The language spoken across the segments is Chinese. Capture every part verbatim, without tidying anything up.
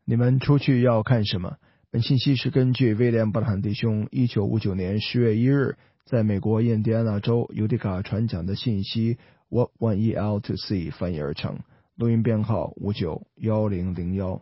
你们出去要看什么？本信息是根据威廉·布兰汉弟兄一九五九年十月一日在美国印第安纳州尤迪卡传讲的信息 What Want Ye Out to See 翻译而成，录音编号五九一零零一。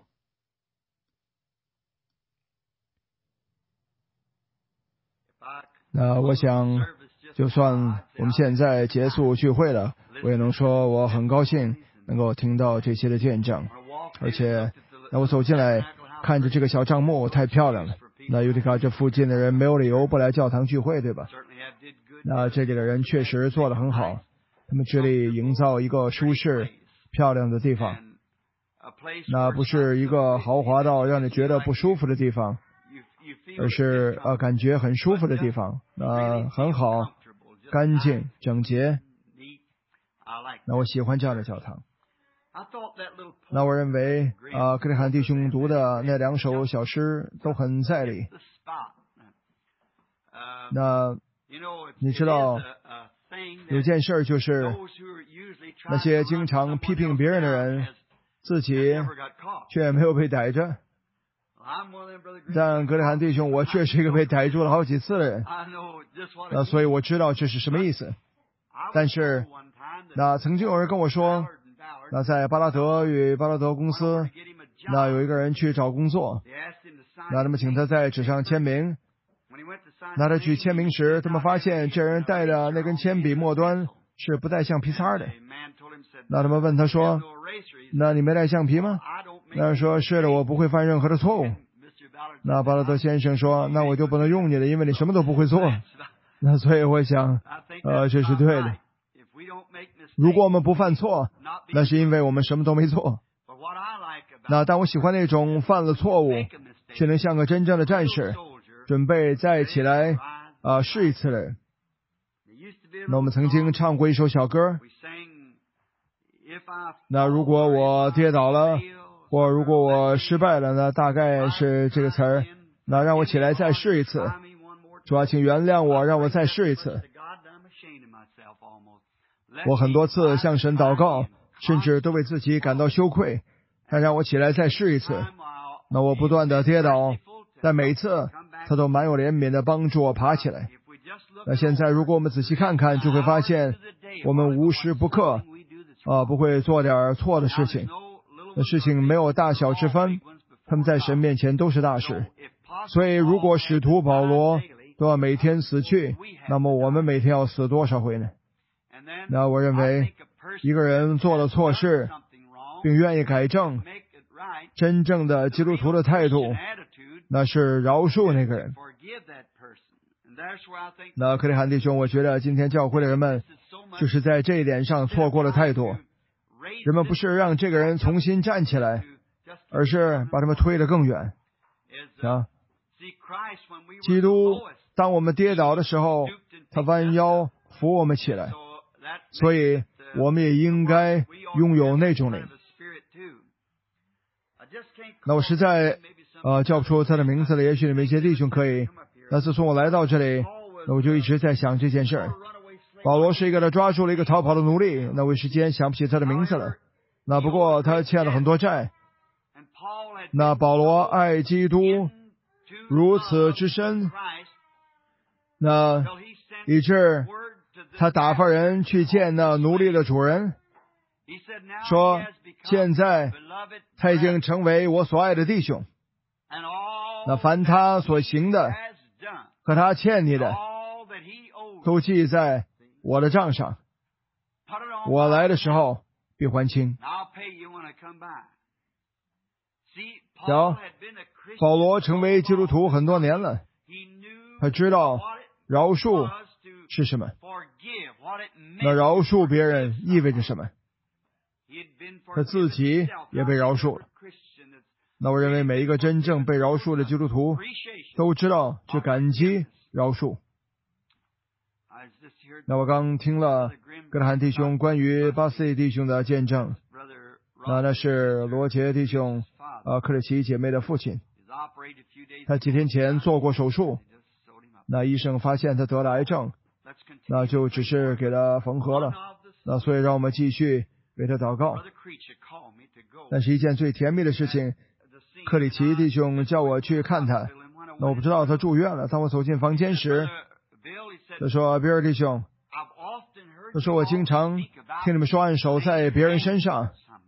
那我想，就算我们现在结束聚会了，我也能说我很高兴能够听到这些的见证，而且那我走进来看着这个小帐幕太漂亮了。那尤迪卡这附近的人没有理由不来教堂聚会，对吧？那这里的人确实做得很好，他们致力营造一个舒适漂亮的地方，那不是一个豪华到让你觉得不舒服的地方，而是呃感觉很舒服的地方，呃很好，干净整洁。那我喜欢这样的教堂。那我认为啊，格里汉弟兄读的那两首小诗都很在理。那你知道有件事就是那些经常批评别人的人，自己却没有被逮着。但格里汉弟兄，我却是一个被逮住了好几次的人，那所以我知道这是什么意思。但是那曾经有人跟我说，那在巴拉德与巴拉德公司，那有一个人去找工作，那他们请他在纸上签名，那他去签名时，他们发现这人带的那根铅笔末端是不带橡皮擦的。那他们问他说，那你没带橡皮吗？那人说，是的，我不会犯任何的错误。那巴拉德先生说，那我就不能用你了，因为你什么都不会做。那所以我想呃，这是对的。如果我们不犯错，那是因为我们什么都没做。那但我喜欢那种犯了错误却能像个真正的战士准备再起来啊、呃、试一次的人。那我们曾经唱过一首小歌，那如果我跌倒了，或如果我失败了呢，大概是这个词儿，那让我起来再试一次。主啊，请原谅我，让我再试一次。我很多次向神祷告，甚至都为自己感到羞愧，他让我起来再试一次。那我不断的跌倒，但每次他都蛮有怜悯的帮助我爬起来。那现在如果我们仔细看看，就会发现我们无时不刻啊不会做点错的事情。那事情没有大小之分，他们在神面前都是大事。所以如果使徒保罗都要每天死去，那么我们每天要死多少回呢？那我认为一个人做了错事并愿意改正，真正的基督徒的态度那是饶恕那个人。那克里汉弟兄，我觉得今天教会的人们就是在这一点上错过了太多。人们不是让这个人重新站起来，而是把他们推得更远啊！基督当我们跌倒的时候，他弯腰扶我们起来，所以我们也应该拥有那种灵。那我实在呃叫不出他的名字了，也许你们一些弟兄可以。那自从我来到这里，那我就一直在想这件事儿。保罗是一个他抓住了一个逃跑的奴隶，那我一时间想不起他的名字了。那不过他欠了很多债。那保罗爱基督如此之深，那以致他打发人去见那奴隶的主人，说现在他已经成为我所爱的弟兄，那凡他所行的和他欠你的都记在我的账上，我来的时候必还清。瞧，保罗成为基督徒很多年了，他知道饶恕是什么，那饶恕别人意味着什么，他自己也被饶恕了。那我认为每一个真正被饶恕的基督徒都知道去感激饶恕。那我刚听了格拉汉弟兄关于巴斯弟兄的见证，那那是罗杰弟兄呃克里奇姐妹的父亲，他几天前做过手术，那医生发现他得了癌症，那就只是给他缝合了，那所以让我们继续为他祷告。但是一件最甜蜜的事情克里奇弟兄叫我去看他，那我不知道他住院了。当我走进房间时，他说：“比尔弟兄，他说我经常听你们说按手在别人身上。”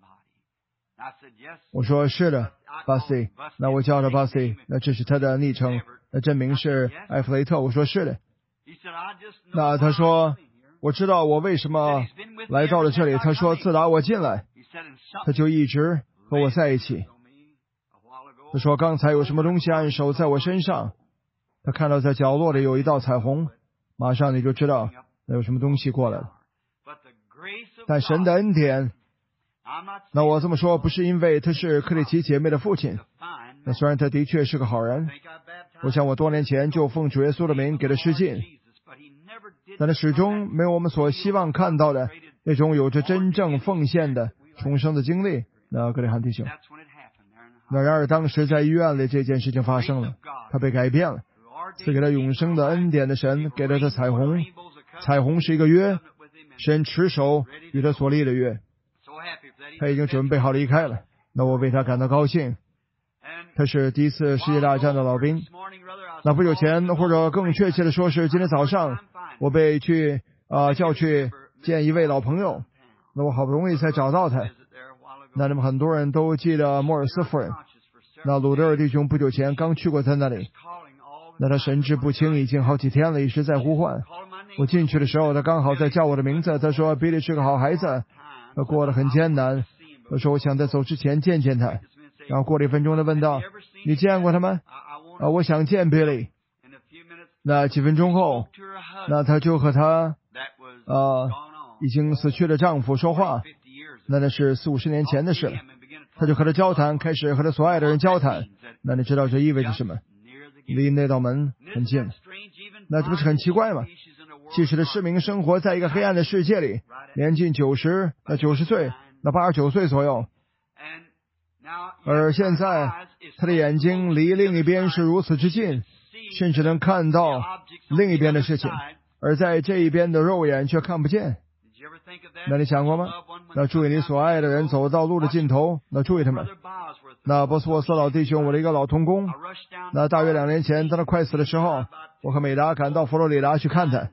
我说：“是的，巴西。”那我叫他巴西，那这是他的昵称，那真名是艾弗雷特。我说：“是的。”那他说：“我知道我为什么来到了这里。”他说：“自打我进来，他就一直和我在一起。”他说：“刚才有什么东西按手在我身上，他看到在角落里有一道彩虹，马上你就知道那有什么东西过来了。但神的恩典，那我这么说不是因为他是克里奇姐妹的父亲，那虽然他的确是个好人，我想我多年前就奉主耶稣的名给他施浸，但他始终没有我们所希望看到的那种有着真正奉献的重生的经历。”那格里汉弟兄，那然而当时在医院里这件事情发生了，他被改变了，赐给他永生的恩典的神给了他彩虹，彩虹是一个约，神持守与他所立的约，他已经准备好离开了，那我为他感到高兴。他是第一次世界大战的老兵，那不久前，或者更确切的说是今天早上，我被去啊、呃、叫去见一位老朋友，那我好不容易才找到他。那你们很多人都记得莫尔斯夫人，那鲁德尔弟兄不久前刚去过他那里，那他神志不清已经好几天了，一直在呼唤。我进去的时候，他刚好在叫我的名字，他说比利是个好孩子，他过得很艰难，他说我想在走之前见见他。然后过了一分钟，他问道：“你见过他吗？”啊，我想见比利。那几分钟后，那他就和他啊已经死去的丈夫说话，那那是四五十年前的事了。他就和他交谈，开始和他所爱的人交谈。那你知道这意味着什么？离那道门很近，那这不是很奇怪吗？即使他失明生活在一个黑暗的世界里，年近九十，那九十岁，那八十九岁左右，而现在他的眼睛离另一边是如此之近，甚至能看到另一边的事情，而在这一边的肉眼却看不见。那你想过吗？那注意你所爱的人走到路的尽头，那注意他们。那波斯沃斯老弟兄，我的一个老同工，那大约两年前当他快死的时候，我和美达赶到佛罗里达去看他。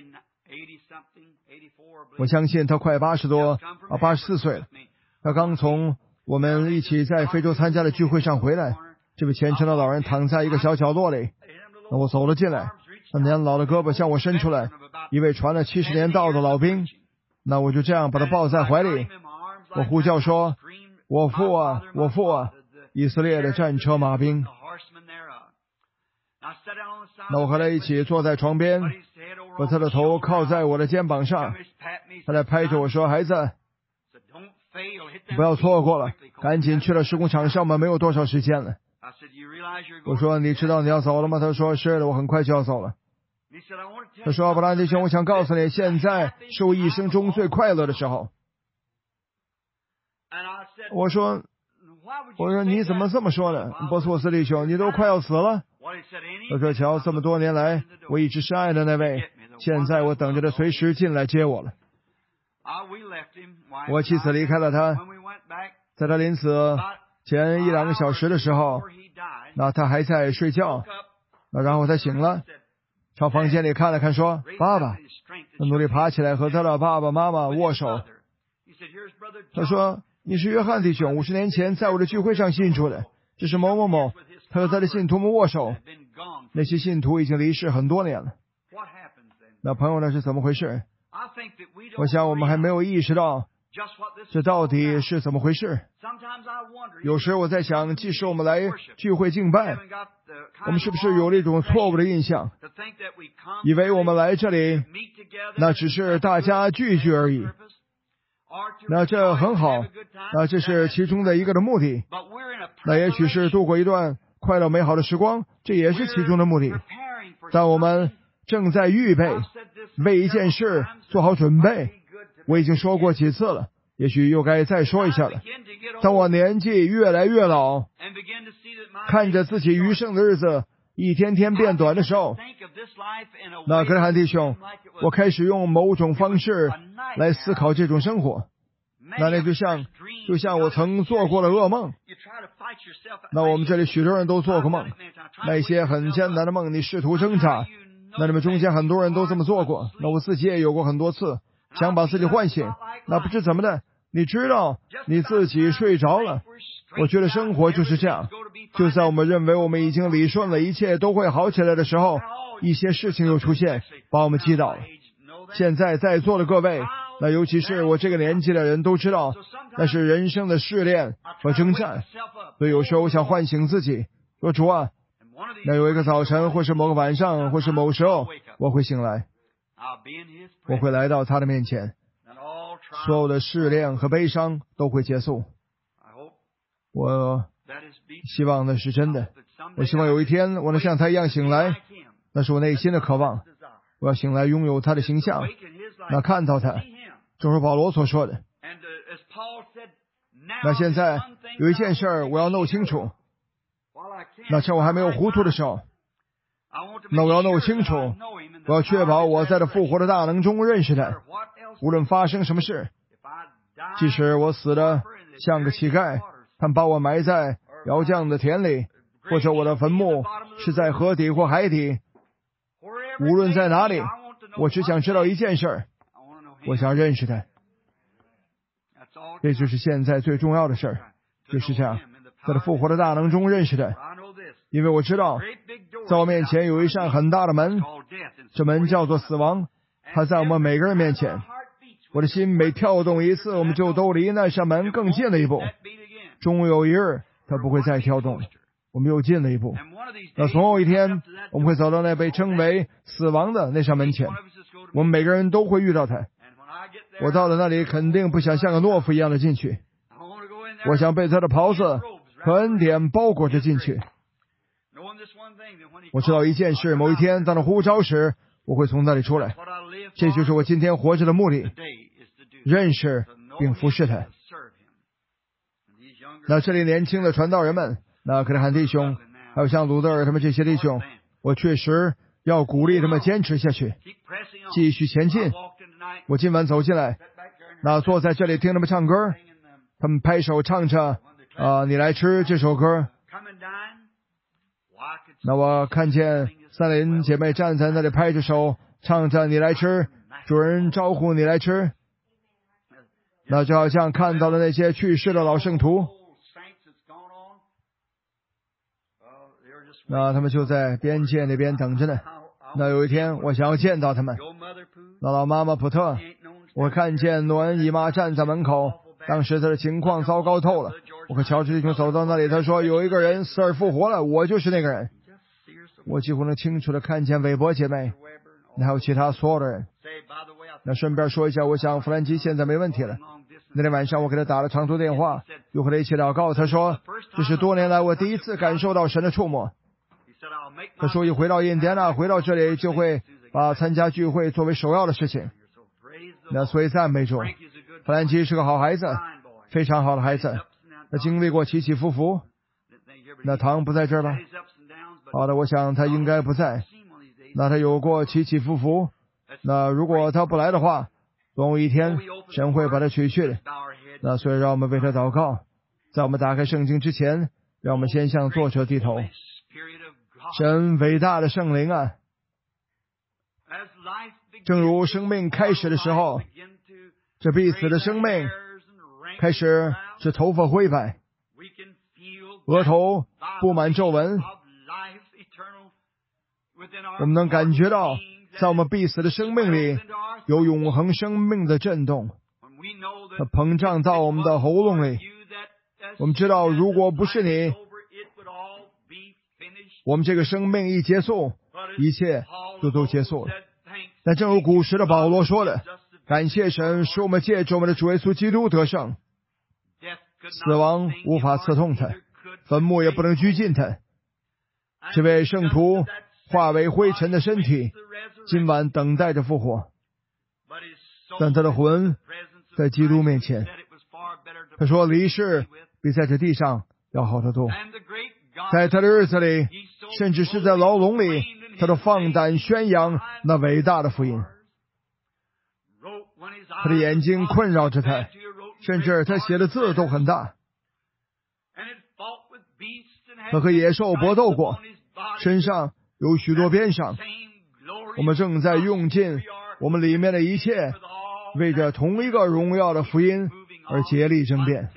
我相信他快八十多啊，八十四岁了。他刚从我们一起在非洲参加的聚会上回来。这位虔诚的老人躺在一个小角落里。那我走了进来，那年老的胳膊向我伸出来，一位传了七十年道的老兵。那我就这样把他抱在怀里，我呼叫说：“我父啊，我父啊！”以色列的战车马兵。那我和他一起坐在床边，把他的头靠在我的肩膀上，他在拍着我说：“孩子，不要错过了，赶紧去了施工场上，我们没有多少时间了。”我说：“你知道你要走了吗？”他说：“是的，我很快就要走了。”他说：“布兰弟兄，我想告诉你，现在是我一生中最快乐的时候。”我说：“我说你怎么这么说呢？波斯沃斯弟兄，你都快要死了。”他说：“瞧，这么多年来，我一直是爱的那位，现在我等着他随时进来接我了。”我妻子离开了他，在他临死前一两个小时的时候，那他还在睡觉，然后他醒了，朝房间里看了看，说：“爸爸。”他努力爬起来和他的爸爸妈妈握手。他说：“你是约翰弟兄，五十年前在我的聚会上信主的，这是某某某。”他和他的信徒们握手，那些信徒已经离世很多年了。那朋友呢，是怎么回事？我想我们还没有意识到这到底是怎么回事。有时我在想，即使我们来聚会敬拜，我们是不是有了一种错误的印象，以为我们来这里那只是大家聚一聚而已。那这很好，那这是其中的一个的目的，那也许是度过一段快乐美好的时光，这也是其中的目的。但我们正在预备，为一件事做好准备。我已经说过几次了，也许又该再说一下了。当我年纪越来越老，看着自己余生的日子一天天变短的时候，那格雷汉弟兄，我开始用某种方式来思考这种生活。那那就像就像我曾做过的噩梦， 那我们这里许多人都做过梦，那些很艰难的梦，你试图挣扎。那你们中间很多人都这么做过，那我自己也有过很多次，想把自己唤醒。那不知怎么的，你知道你自己睡着了。我觉得生活就是这样，就在我们认为我们已经理顺了，一切都会好起来的时候，一些事情又出现，把我们击倒了。现在在座的各位，那尤其是我这个年纪的人都知道，那是人生的试炼和征战。所以有时候我想唤醒自己，说主啊，那有一个早晨，或是某个晚上，或是某时候，我会醒来，我会来到他的面前，所有的试炼和悲伤都会结束。我希望那是真的，我希望有一天我能像他一样醒来，那是我内心的渴望。我要醒来拥有他的形象，那看到他，正如保罗所说的。那现在有一件事儿我要弄清楚，那趁我还没有糊涂的时候，那我要弄清楚，我要确保我在这复活的大能中认识他，无论发生什么事，即使我死的像个乞丐，他们把我埋在窑匠的田里，或者我的坟墓是在河底或海底，无论在哪里，我只想知道一件事，我想认识他。这就是现在最重要的事儿，就是这样，在这复活的大能中认识他。因为我知道在我面前有一扇很大的门，这门叫做死亡，它在我们每个人面前。我的心每跳动一次，我们就都离那扇门更近了一步，终有一日它不会再跳动，我们又近了一步。那总有一天我们会走到那被称为死亡的那扇门前，我们每个人都会遇到它。我到了那里肯定不想像个懦夫一样的进去，我想被他的袍子和恩典包裹着进去。我知道一件事，某一天当他呼召时，我会从那里出来。这就是我今天活着的目的，认识并服侍他。那这里年轻的传道人们，那克里汉弟兄，还有像鲁德尔他们这些弟兄，我确实要鼓励他们坚持下去，继续前进。我今晚走进来，那坐在这里听他们唱歌，他们拍手唱着啊、呃，你来吃这首歌。那我看见三林姐妹站在那里拍着手唱着你来吃，主人招呼你来吃。那就好像看到了那些去世的老圣徒，那他们就在边界那边等着呢。那有一天我想要见到他们。那老妈妈普特，我看见诺恩姨妈站在门口，当时她的情况糟糕透了。我和乔治弟兄走到那里，他说有一个人死而复活了，我就是那个人。我几乎能清楚地看见韦伯姐妹，还有其他所有的人。那顺便说一下，我想弗兰基现在没问题了。那天晚上我给他打了长途电话，又和他一起祷告。他说这是多年来我第一次感受到神的触摸。他说一回到印第安纳，回到这里就会把参加聚会作为首要的事情。那所以赞美主，弗兰基是个好孩子，非常好的孩子。他经历过起起伏伏。那唐不在这儿吧？好的，我想他应该不在。那他有过起起伏伏，那如果他不来的话，总有一天神会把他取去的。那所以让我们为他祷告。在我们打开圣经之前，让我们先向作者低头。神伟大的圣灵啊，正如生命开始的时候，这必死的生命开始是头发灰白，额头布满皱纹，我们能感觉到在我们必死的生命里有永恒生命的震动，它膨胀到我们的喉咙里。我们知道如果不是你，我们这个生命一结束，一切就都结束了。但正如古时的保罗说的，感谢神使我们借着我们的主耶稣基督得胜，死亡无法刺痛他，坟墓也不能拘禁他。这位圣徒化为灰尘的身体今晚等待着复活，但他的魂在基督面前。他说离世比在这地上要好得多。在他的日子里，甚至是在牢笼里，他都放胆宣扬那伟大的福音。他的眼睛困扰着他，甚至他写的字都很大。 他和野兽搏斗过，身上有许多鞭伤。我们正在用尽我们里面的一切，为着同一个荣耀的福音而竭力争辩，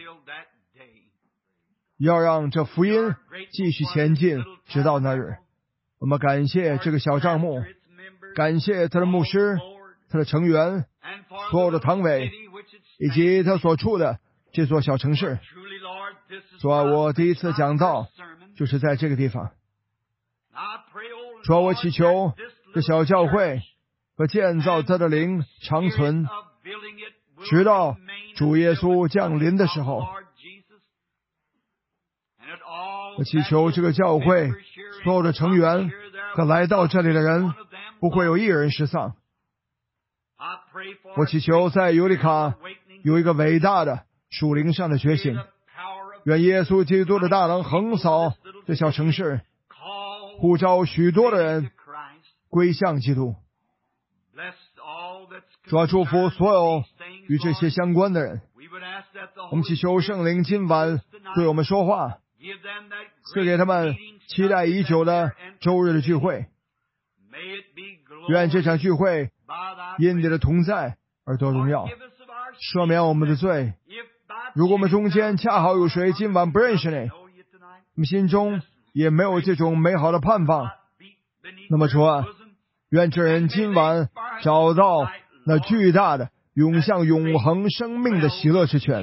要让这福音继续前进，直到那日。我们感谢这个小帐目，感谢他的牧师、他的成员、所有的堂委，以及他所处的这座小城市。主啊，我第一次讲道就是在这个地方。主啊，我祈求这小教会和建造他的灵长存，直到主耶稣降临的时候。我祈求这个教会所有的成员和来到这里的人不会有一人失丧。我祈求在尤里卡有一个伟大的属灵上的觉醒，愿耶稣基督的大能横扫这小城市，呼召许多的人归向基督。主啊，祝福所有与这些相关的人。我们祈求圣灵今晚对我们说话，赐给他们期待已久的周日的聚会。愿这场聚会因你的同在而得荣耀，赦免我们的罪。如果我们中间恰好有谁今晚不认识你，我们心中也没有这种美好的盼望，那么主啊，愿这人今晚找到那巨大的涌向永恒生命的喜乐之泉。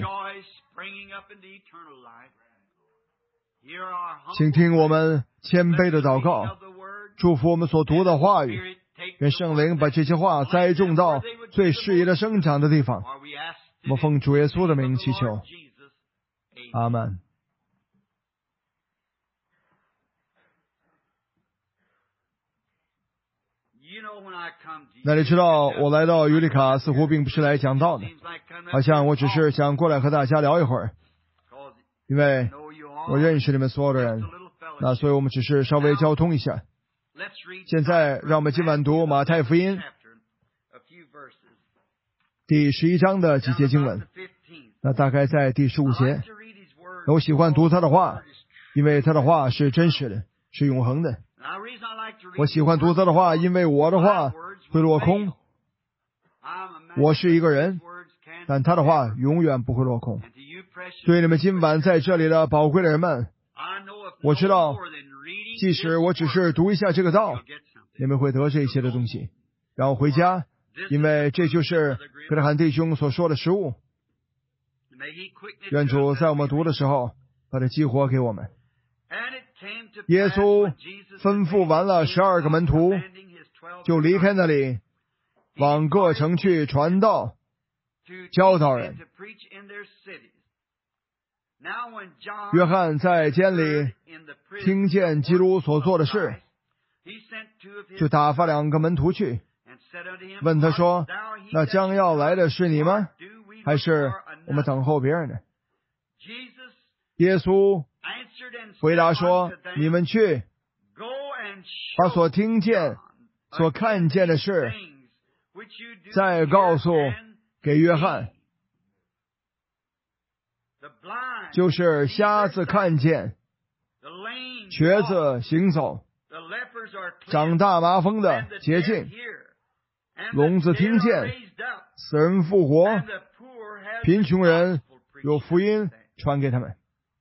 请听我们谦卑的祷告，祝福我们所读的话语，愿圣灵把这些话栽种到最适宜的生长的地方。我们奉主耶稣的名祈求，阿们。那你知道我来到尤里卡似乎并不是来讲道的，好像我只是想过来和大家聊一会儿，因为我认识你们所有的人，那所以我们只是稍微交通一下。现在让我们今晚读马太福音第十一章的几节经文，那大概在第十五节。我喜欢读他的话，因为他的话是真实的，是永恒的。我喜欢读他的话，因为我的话会落空。我是一个人，但他的话永远不会落空。对你们今晚在这里的宝贵的人们，我知道即使我只是读一下这个道，你们会得这一些的东西，然后回家，因为这就是格德罕弟兄所说的食物。愿主在我们读的时候把它激活给我们。耶稣吩咐完了十二个门徒，就离开那里，往各城去传道，教导人。约翰在监里听见基督所做的事，就打发两个门徒去，问他说，那将要来的是你吗？还是我们等候别人呢？耶稣回答说，你们去，把所听见所看见的事再告诉给约翰，就是瞎子看见，瘸子行走，长大麻风的洁净，聋子听见，死人复活，贫穷人有福音传给他们。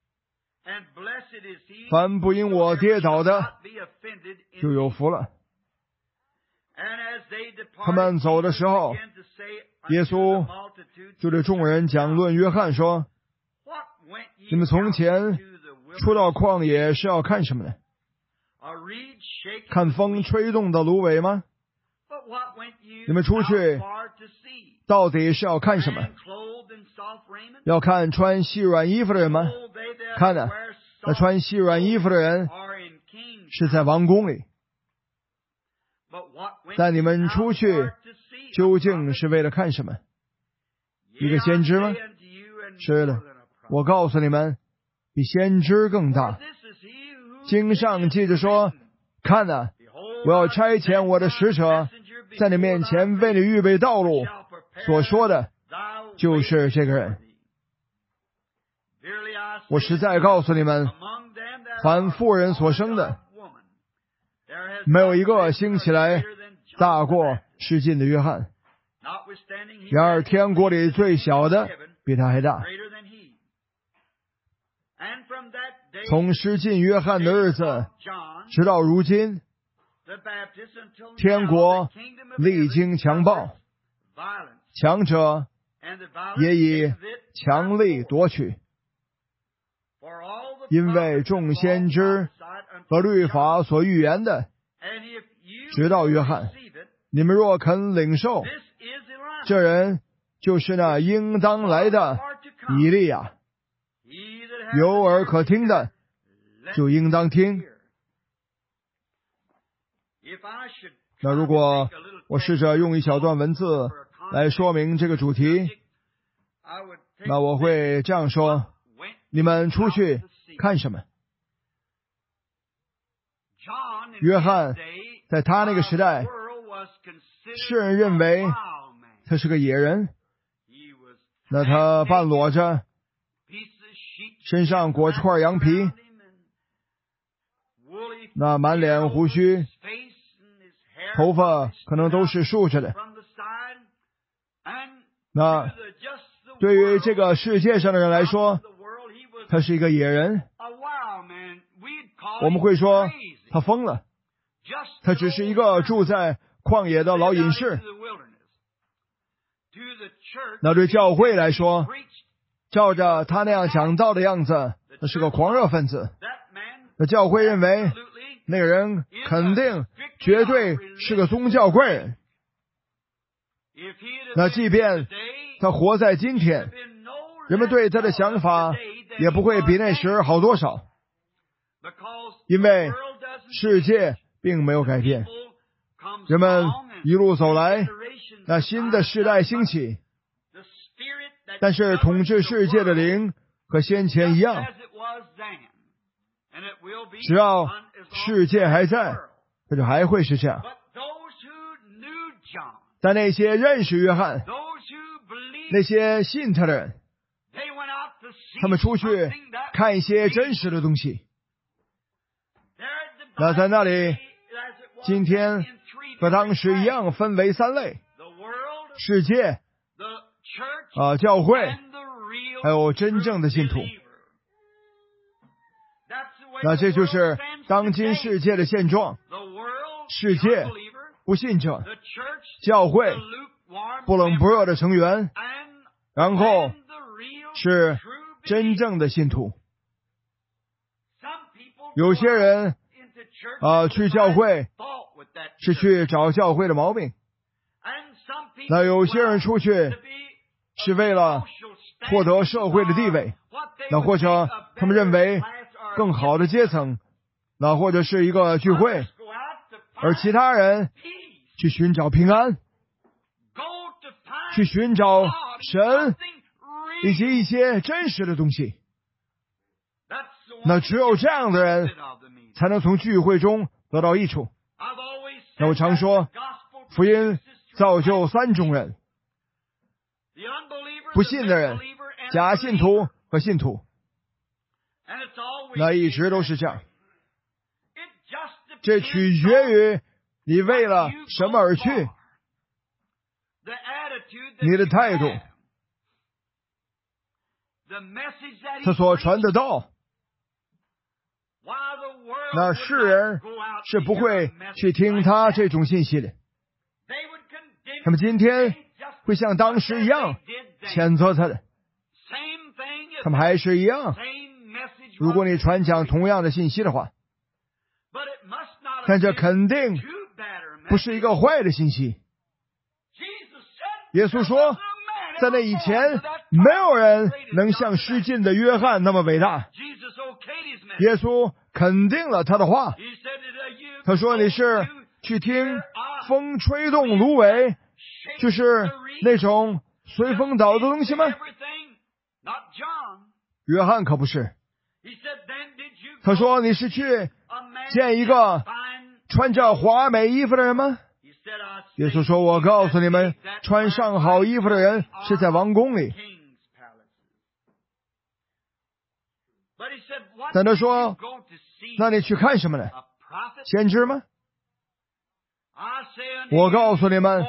凡不因我跌倒的，就有福了。他们走的时候，耶稣就对众人讲论约翰说，你们从前出到旷野是要看什么呢？看风吹动的芦苇吗？你们出去到底是要看什么？要看穿细软衣服的人吗？看啊，那穿细软衣服的人是在王宫里。但你们出去究竟是为了看什么？一个先知吗？是的，我告诉你们，比先知更大。经上记着说，看啊，我要差遣我的使者在你面前为你预备道路，所说的就是这个人。我实在告诉你们， 凡妇人所生的，没有一个兴起来大过示禁的约翰。然而天国里最小的比他还大。从示禁约翰的日子直到如今，天国历经强暴，强者也以强力夺取。因为众先知和律法所预言的，直到约翰，你们若肯领受，这人就是那应当来的以利亚。有耳可听的，就应当听。那如果我试着用一小段文字来说明这个主题，那我会这样说：你们出去看什么？约翰在他那个时代，世人认为他是个野人，那他半裸着，身上裹着块羊皮，那满脸胡须，头发可能都是竖着的。那对于这个世界上的人来说，他是一个野人，我们会说他疯了，他只是一个住在旷野的老隐士。那对教会来说，照着他那样讲道的样子，他是个狂热分子。那教会认为那个人肯定绝对是个宗教怪人。那即便他活在今天，人们对他的想法也不会比那时好多少，因为世界并没有改变，人们一路走来，那新的世代兴起，但是统治世界的灵和先前一样，只要世界还在，它就还会是这样。但那些认识约翰，那些信他的人，他们出去看一些真实的东西。那在那里，今天和当时一样分为三类：世界、啊教会，还有真正的信徒。那这就是当今世界的现状：世界不信者，教会不冷不热的成员，然后是真正的信徒。有些人啊、呃、去教会是去找教会的毛病，那有些人出去是为了获得社会的地位，那或者他们认为更好的阶层，那或者是一个聚会，而其他人去寻找平安，去寻找神以及一些真实的东西。那只有这样的人才能从聚会中得到益处。那我常说，福音造就三种人：不信的人、假信徒和信徒。那一直都是这样，这取决于你为了什么而去，你的态度，他所传的道。那世人是不会去听他这种信息的，他们今天会像当时一样谴责他的，他们还是一样，如果你传讲同样的信息的话，但这肯定不是一个坏的信息。耶稣说，在那以前没有人能像施浸的约翰那么伟大。耶稣肯定了他的话，他说你是去听风吹动芦苇，就是那种随风倒的东西吗？约翰可不是。他说你是去见一个穿着华美衣服的人吗？耶稣说，我告诉你们，穿上好衣服的人是在王宫里。但他说， 那你去看什么呢？先知吗？我告诉你们，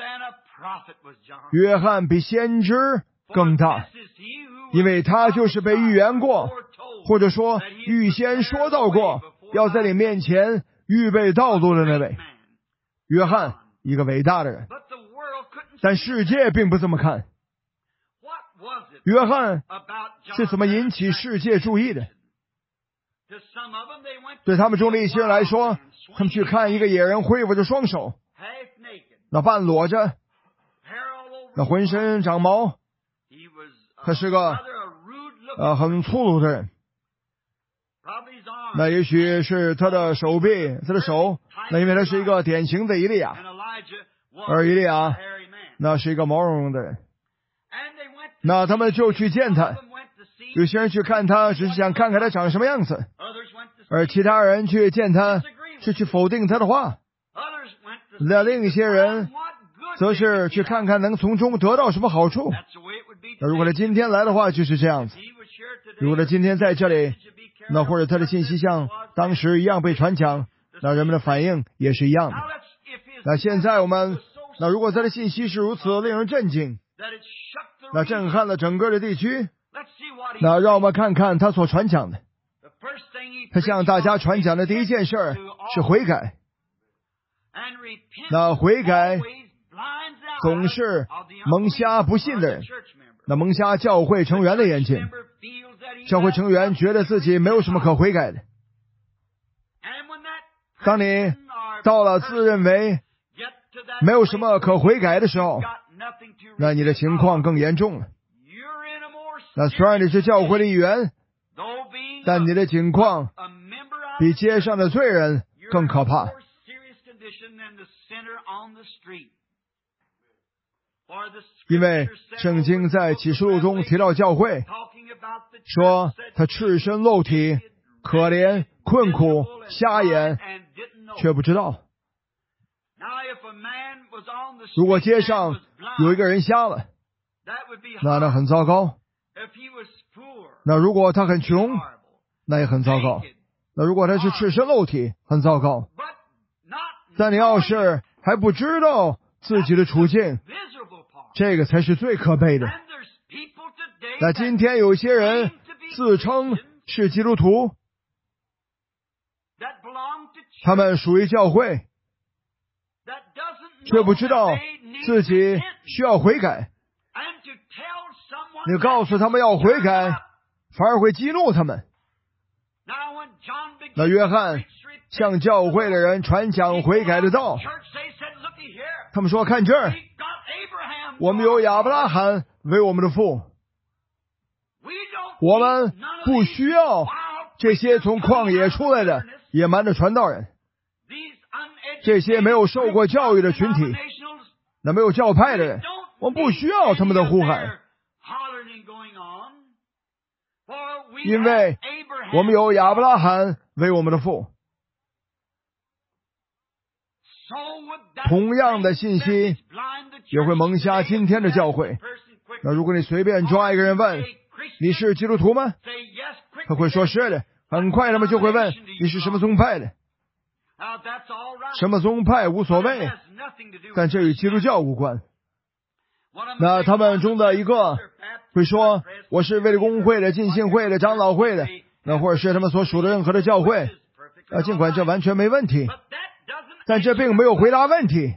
约翰比先知更大，因为他就是被预言过，或者说预先说到过，要在你面前预备道路的那位。约翰，一个伟大的人，但世界并不这么看。约翰是怎么引起世界注意的？对他们中的一些人来说，他们去看一个野人挥舞着双手，那半裸着，那浑身长毛，他是个呃很粗鲁的人。那也许是他的手臂，他的手，那因为他是一个典型的以利亚，而以利亚那是一个毛茸茸的人。那他们就去见他，有些人去看他只是想看看他长什么样子，而其他人去见他是去否定他的话，那另一些人则是去看看能从中得到什么好处。那如果他今天来的话就是这样子，如果他今天在这里，那或者他的信息像当时一样被传讲，那人们的反应也是一样的。那现在我们，那如果他的信息是如此令人震惊，那震撼了整个的地区，那让我们看看他所传讲的。他向大家传讲的第一件事是悔改。那悔改总是蒙瞎不信的人，那蒙瞎教会成员的眼睛。教会成员觉得自己没有什么可悔改的。当你到了自认为没有什么可悔改的时候，那你的情况更严重了。那虽然你是教会的一员，但你的情况比街上的罪人更可怕。因为圣经在启示录中提到教会，说他赤身露体，可怜困苦瞎眼，却不知道。如果街上有一个人瞎了，那那很糟糕。那如果他很穷，那也很糟糕。那如果他是赤身露体，很糟糕。但你要是还不知道自己的处境，这个才是最可悲的。那今天有些人自称是基督徒，他们属于教会，却不知道自己需要悔改。你告诉他们要悔改，反而会激怒他们。那约翰向教会的人传讲悔改的道，他们说看这儿，我们有亚伯拉罕为我们的父，我们不需要这些从旷野出来的野蛮的传道人，这些没有受过教育的群体，那没有教派的人，我们不需要他们的呼喊，因为我们有亚伯拉罕为我们的父。同样的信息也会蒙瞎今天的教会。那如果你随便抓一个人问你是基督徒吗，他会说是的，很快他们就会问你是什么宗派的。什么宗派无所谓，但这与基督教无关。那他们中的一个会说我是卫理公会的、浸信会的、长老会的，那或者是他们所属的任何的教会，啊，尽管这完全没问题，但这并没有回答问题。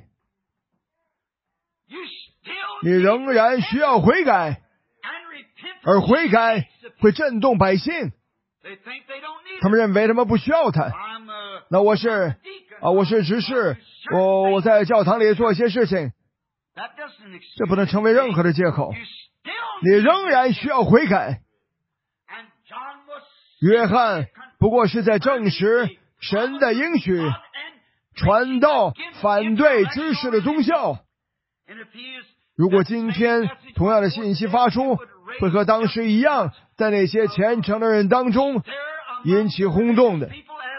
你仍然需要悔改，而悔改会震动百姓。他们认为他们不需要他。那我是啊，我是执事，我我在教堂里做一些事情，这不能成为任何的借口。你仍然需要悔改。约翰不过是在证实神的应许，传道反对知识的宗教。如果今天同样的信息发出，会和当时一样，在那些虔诚的人当中引起轰动的。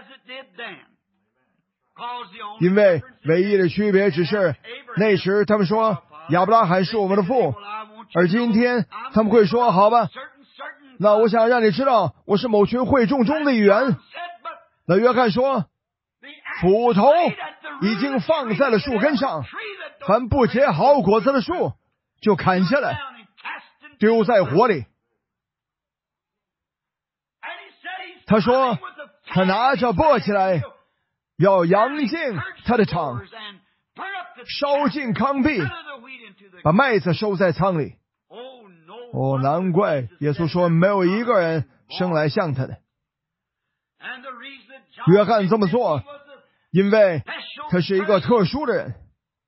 因为唯一的区别只是那时他们说亚伯拉罕是我们的父，而今天他们会说好吧，那我想让你知道我是某群会众中的一员。 那约翰说，斧头已经放在了树根上，凡不结好果子的树就砍下来，丢在火里。他说，他拿着簸箕来，要扬进他的场，烧尽糠秕，把麦子收在仓里。哦，难怪耶稣说没有一个人生来像他的。约翰这么做，因为他是一个特殊的人。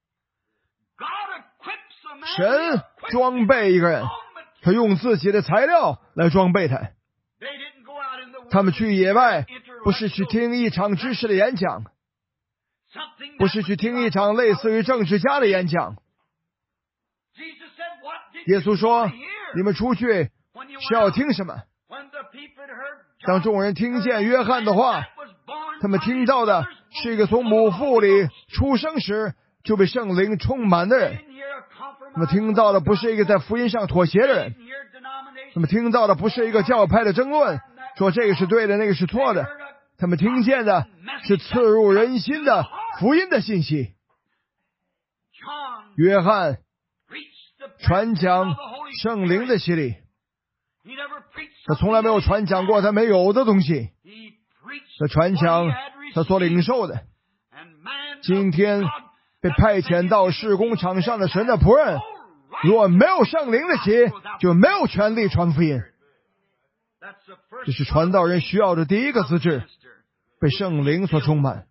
神装备一个人，他用自己的材料来装备他。他们去野外，不是去听一场知识的演讲，不是去听一场类似于政治家的演讲。耶稣说，你们出去是要听什么？当众人听见约翰的话，他们听到的是一个从母腹里出生时就被圣灵充满的人。他们听到的不是一个在福音上妥协的人，他们听到的不是一个教派的争论，说这个是对的，那个是错的。他们听见的是刺入人心的福音的信息。约翰传讲圣灵的洗礼，他从来没有传讲过他没有的东西，他传讲他所领受的。今天被派遣到事工场上的神的仆人，若没有圣灵的洗，就没有权利传福音。这是传道人需要的第一个资质，被圣灵所充满。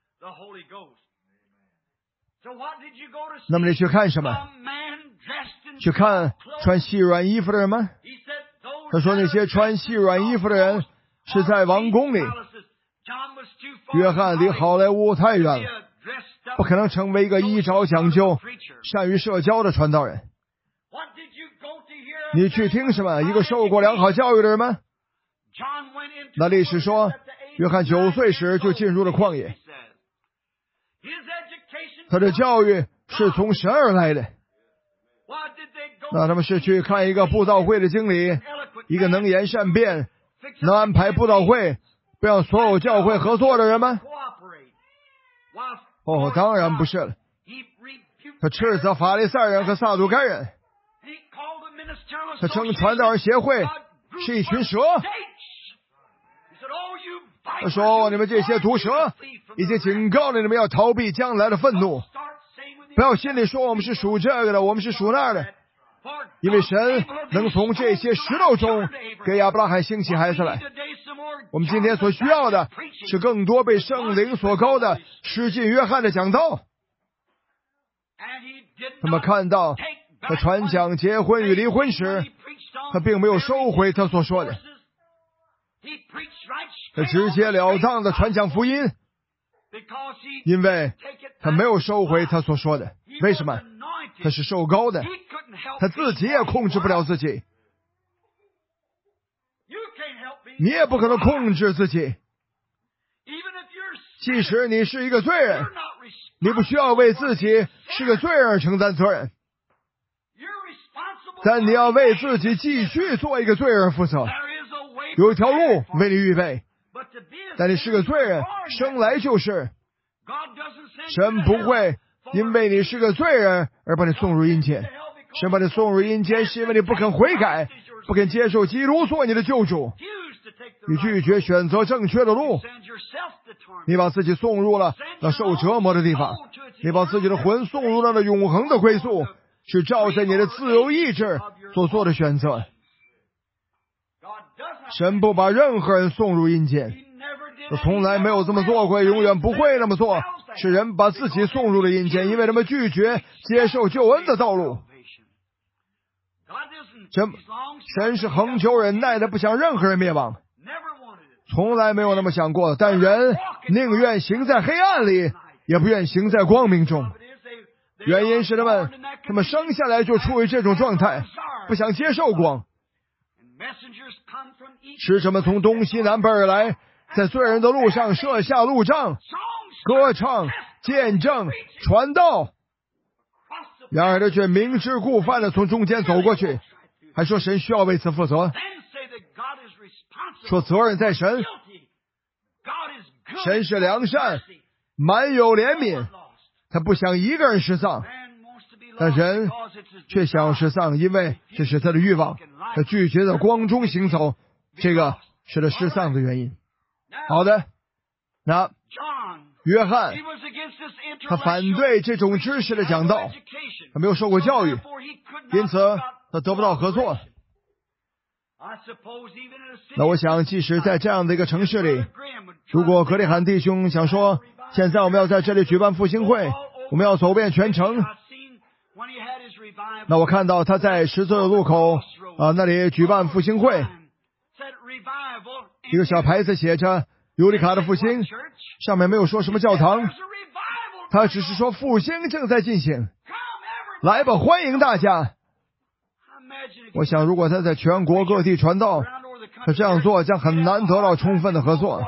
那么你去看什么？去看穿细软衣服的人吗？他说那些穿细软衣服的人是在王宫里。约翰离好莱坞太远了，不可能成为一个衣着讲究、善于社交的传道人。你去听什么？一个受过良好教育的人吗？那历史说，约翰九岁时就进入了旷野，他的教育是从神而来的。那他们是去看一个布道会的经理，一个能言善辩、能安排布道会、不让所有教会合作的人吗？哦，当然不是了。他斥责法利赛人和撒都该人，他称传道人协会是一群蛇。他说，你们这些毒蛇已经警告了你们要逃避将来的愤怒，不要心里说我们是属这个的，我们是属那的，因为神能从这些石头中给亚伯拉罕兴起孩子来。我们今天所需要的是更多被圣灵所高的施浸约翰的讲道。他们看到他传讲结婚与离婚时，他并没有收回他所说的，他直截了当的传讲福音，因为他没有收回他所说的。为什么？他是受膏的，他自己也控制不了自己。你也不可能控制自己。即使你是一个罪人，你不需要为自己是个罪人而承担责任，但你要为自己继续做一个罪人负责。有一条路为你预备，但你是个罪人，生来就是。神不会因为你是个罪人而把你送入阴间，神把你送入阴间是因为你不肯悔改，不肯接受基督做你的救主，你拒绝选择正确的路，你把自己送入了那受折磨的地方，你把自己的魂送入了那永恒的归宿，是照着你的自由意志所做的选择。神不把任何人送入阴间，他从来没有这么做过，永远不会那么做。是人把自己送入了阴间，因为他们拒绝接受救恩的道路。神神是恒久忍耐的，不想任何人灭亡，从来没有那么想过。但人宁愿行在黑暗里，也不愿行在光明中。原因是他们他们生下来就处于这种状态，不想接受光。使者们从东西南北而来，在罪人的路上设下路障，歌唱、见证、传道。然而他却明知故犯的从中间走过去，还说神需要为此负责，说责任在神。 神是良善，满有怜悯，他不想一个人失丧，但人却想失丧，因为这是他的欲望，他拒绝在光中行走，这个是他失丧的原因。好的，那约翰他反对这种知识的讲道，他没有受过教育，因此他得不到合作。那我想即使在这样的一个城市里，如果格里汉弟兄想说现在我们要在这里举办复兴会，我们要走遍全城，那我看到他在十字路口啊那里举办复兴会，一个小牌子写着尤里卡的复兴，上面没有说什么教堂，他只是说复兴正在进行，来吧，欢迎大家。我想如果他在全国各地传道，他这样做将很难得到充分的合作，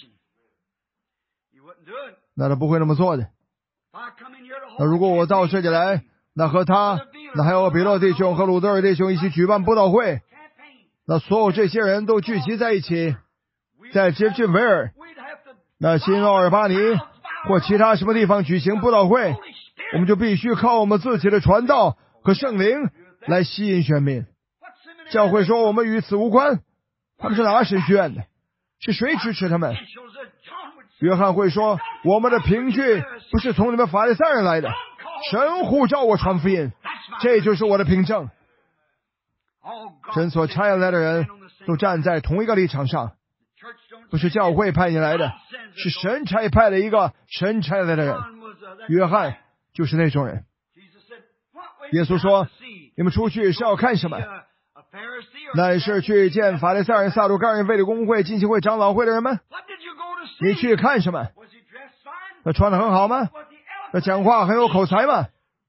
那他不会那么做的。那如果我到这里来，那和他，那还有比勒弟兄和鲁德尔弟兄一起举办布道会，那所有这些人都聚集在一起，在杰弗逊维尔、那新奥尔巴尼或其他什么地方举行布道会，我们就必须靠我们自己的传道和圣灵来吸引选民。教会说我们与此无关，他们是哪神学院的？是谁支持他们？约翰会说我们的凭据不是从你们法利赛人来的，神呼召我传福音，这就是我的凭证。神所差来的人都站在同一个立场上，不是教会派你来的，是神差派的一个神差来的人。约翰就是那种人。耶稣说你们出去是要看什么？乃是去见法利赛人、撒都该人、卫理公会、浸信会、长老会的人吗？你去看什么？他穿得很好吗？他讲话很有口才吗？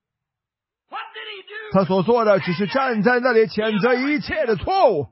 他所做的只是站在那里谴责一切的错误。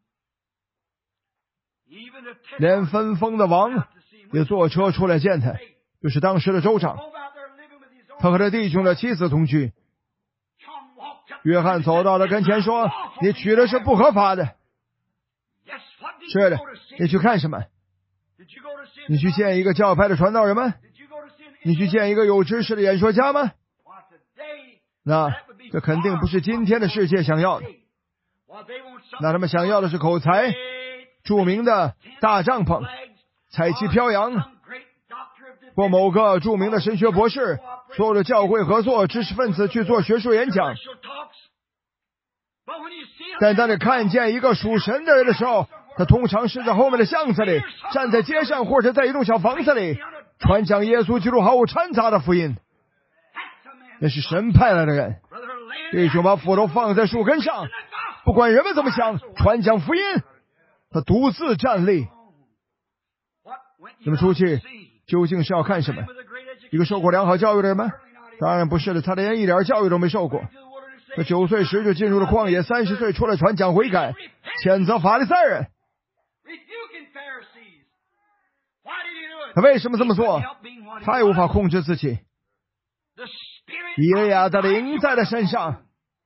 连分封的王也坐车出来见他，就是当时的州长。他和他弟兄的妻子同居。约翰走到他跟前说你娶的是不合法的。是的，你去看什么？你去见一个教派的传道人吗？你去见一个有知识的演说家吗？那这肯定不是今天的世界想要的。那他们想要的是口才，著名的大帐篷，彩旗飘扬，或某个著名的神学博士，所有的教会合作知识分子去做学术演讲。但当你看见一个属神的人的时候，他通常是在后面的巷子里，站在街上，或者在一栋小房子里传讲耶稣基督毫无掺杂的福音。那是神派来的人。弟兄把斧头放在树根上，不管人们怎么想，传讲福音，他独自站立。那么出去究竟是要看什么？一个受过良好教育的人吗？当然不是的，他连一点教育都没受过。他九岁时就进入了旷野，三十岁出来传讲悔改，谴责法利赛人。他为什么这么做？他也无法控制自己。以利亚的灵在他身上，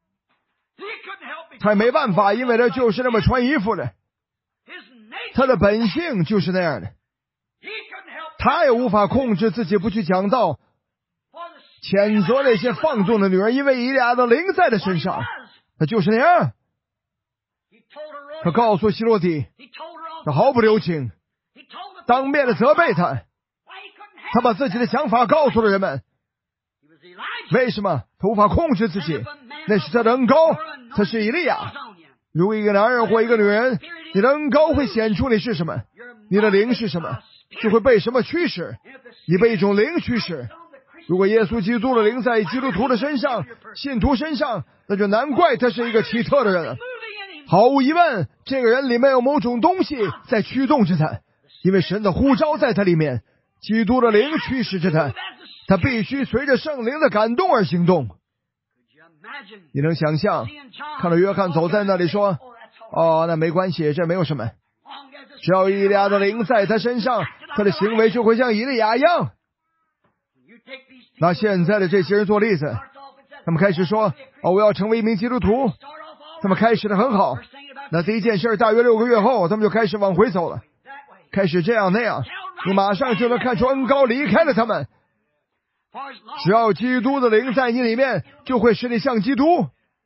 他也没办法，因为他就是那么穿衣服的，他的本性就是那样的。他也无法控制自己不去讲道，谴责那些放纵的女人，因为以利亚的灵在他身上，他就是那样。他告诉希罗底，他毫不留情，当面的责备他，他把自己的想法告诉了人们。为什么他无法控制自己？那是他的恩膏，他是以利亚。如果一个男人或一个女人，你的恩膏会显出你是什么，你的灵是什么，就会被什么驱使。你被一种灵驱使。如果耶稣基督的灵在基督徒的身上，信徒身上，那就难怪他是一个奇特的人了。毫无疑问，这个人里面有某种东西在驱动着他，因为神的呼召在他里面，基督的灵驱使着他，他必须随着圣灵的感动而行动。你能想象看到约翰走在那里说，哦，那没关系，这没有什么，只要以利亚的灵在他身上，他的行为就会像以利亚一样。拿现在的这些人做例子，他们开始说，哦，我要成为一名基督徒，他们开始的很好，那第一件事大约六个月后，他们就开始往回走了，开始这样那样， 你马上就能看出恩膏离开了他们。只要基督的灵在你里面，就会使你像基督。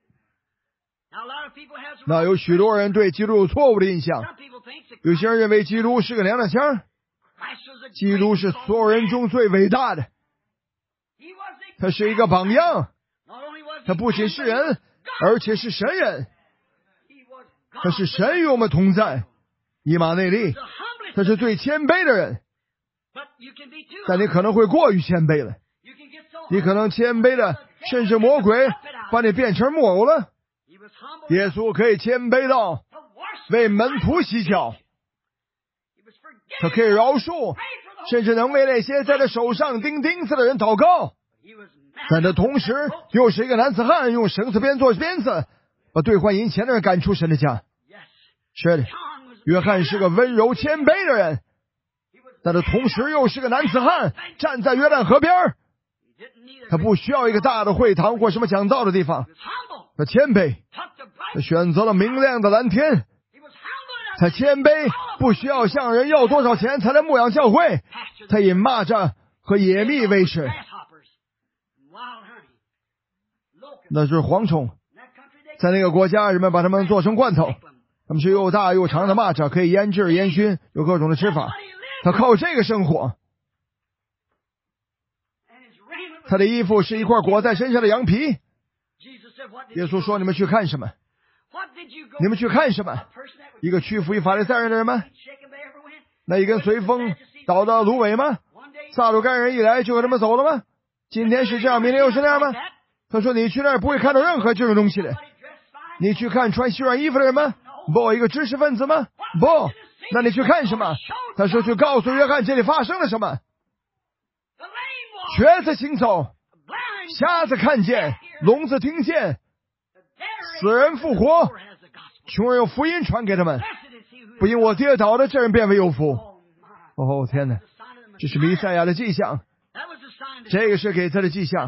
那有许多人对基督有错误的印象，有些人认为基督是个娘娘腔，基督是所有人中最伟大的，他是一个榜样，他不仅是人，而且是神人，他是神与我们同在。以马内利，他是最谦卑的人，但你可能会过于谦卑了，你可能谦卑的甚至魔鬼把你变成木偶了。耶稣可以谦卑到为门徒洗脚，他可以饶恕，甚至能为那些在他手上钉钉子的人祷告，但他同时又是一个男子汉，用绳子编做鞭子，把兑换银钱的人赶出神的家。是的，约翰是个温柔谦卑的人，但他同时又是个男子汉，站在约旦河边，他不需要一个大的会堂或什么讲道的地方，他谦卑，他选择了明亮的蓝天，他谦卑，不需要向人要多少钱才能牧养教会，他以蚂蚱和野蜜为食，那是蝗虫。在那个国家，人们把它们做成罐头，它们是又大又长的蚂蚱，可以腌制烟熏，有各种的吃法。他靠这个生活，他的衣服是一块裹在身上的羊皮。耶稣说，你们去看什么？你们去看什么？一个屈服于法利赛人的人吗？那一根随风倒的芦苇吗？撒鲁干人一来就和他们走了吗？今天是这样，明天又是那样吗？他说，你去那儿不会看到任何这种东西的。你去看穿细软衣服的人吗？不。一个知识分子吗？不。那你去看什么？他说，去告诉约翰这里发生了什么。瘸子行走，瞎子看见，聋子听见，死人复活，穷人有福音传给他们，不因我跌倒的这人变为有福。哦天哪，这是弥赛亚的迹象，这个是给他的迹象，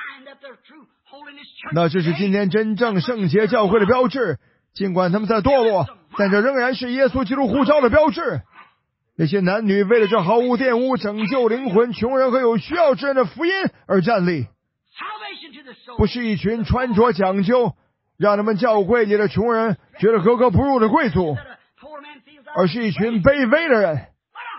那这是今天真正圣洁教会的标志。尽管他们在堕落，但这仍然是耶稣基督呼召的标志。那些男女为了这毫无玷污、拯救灵魂、穷人和有需要之人的福音而站立，不是一群穿着讲究让他们教会里的穷人觉得格格不入的贵族，而是一群卑微的人。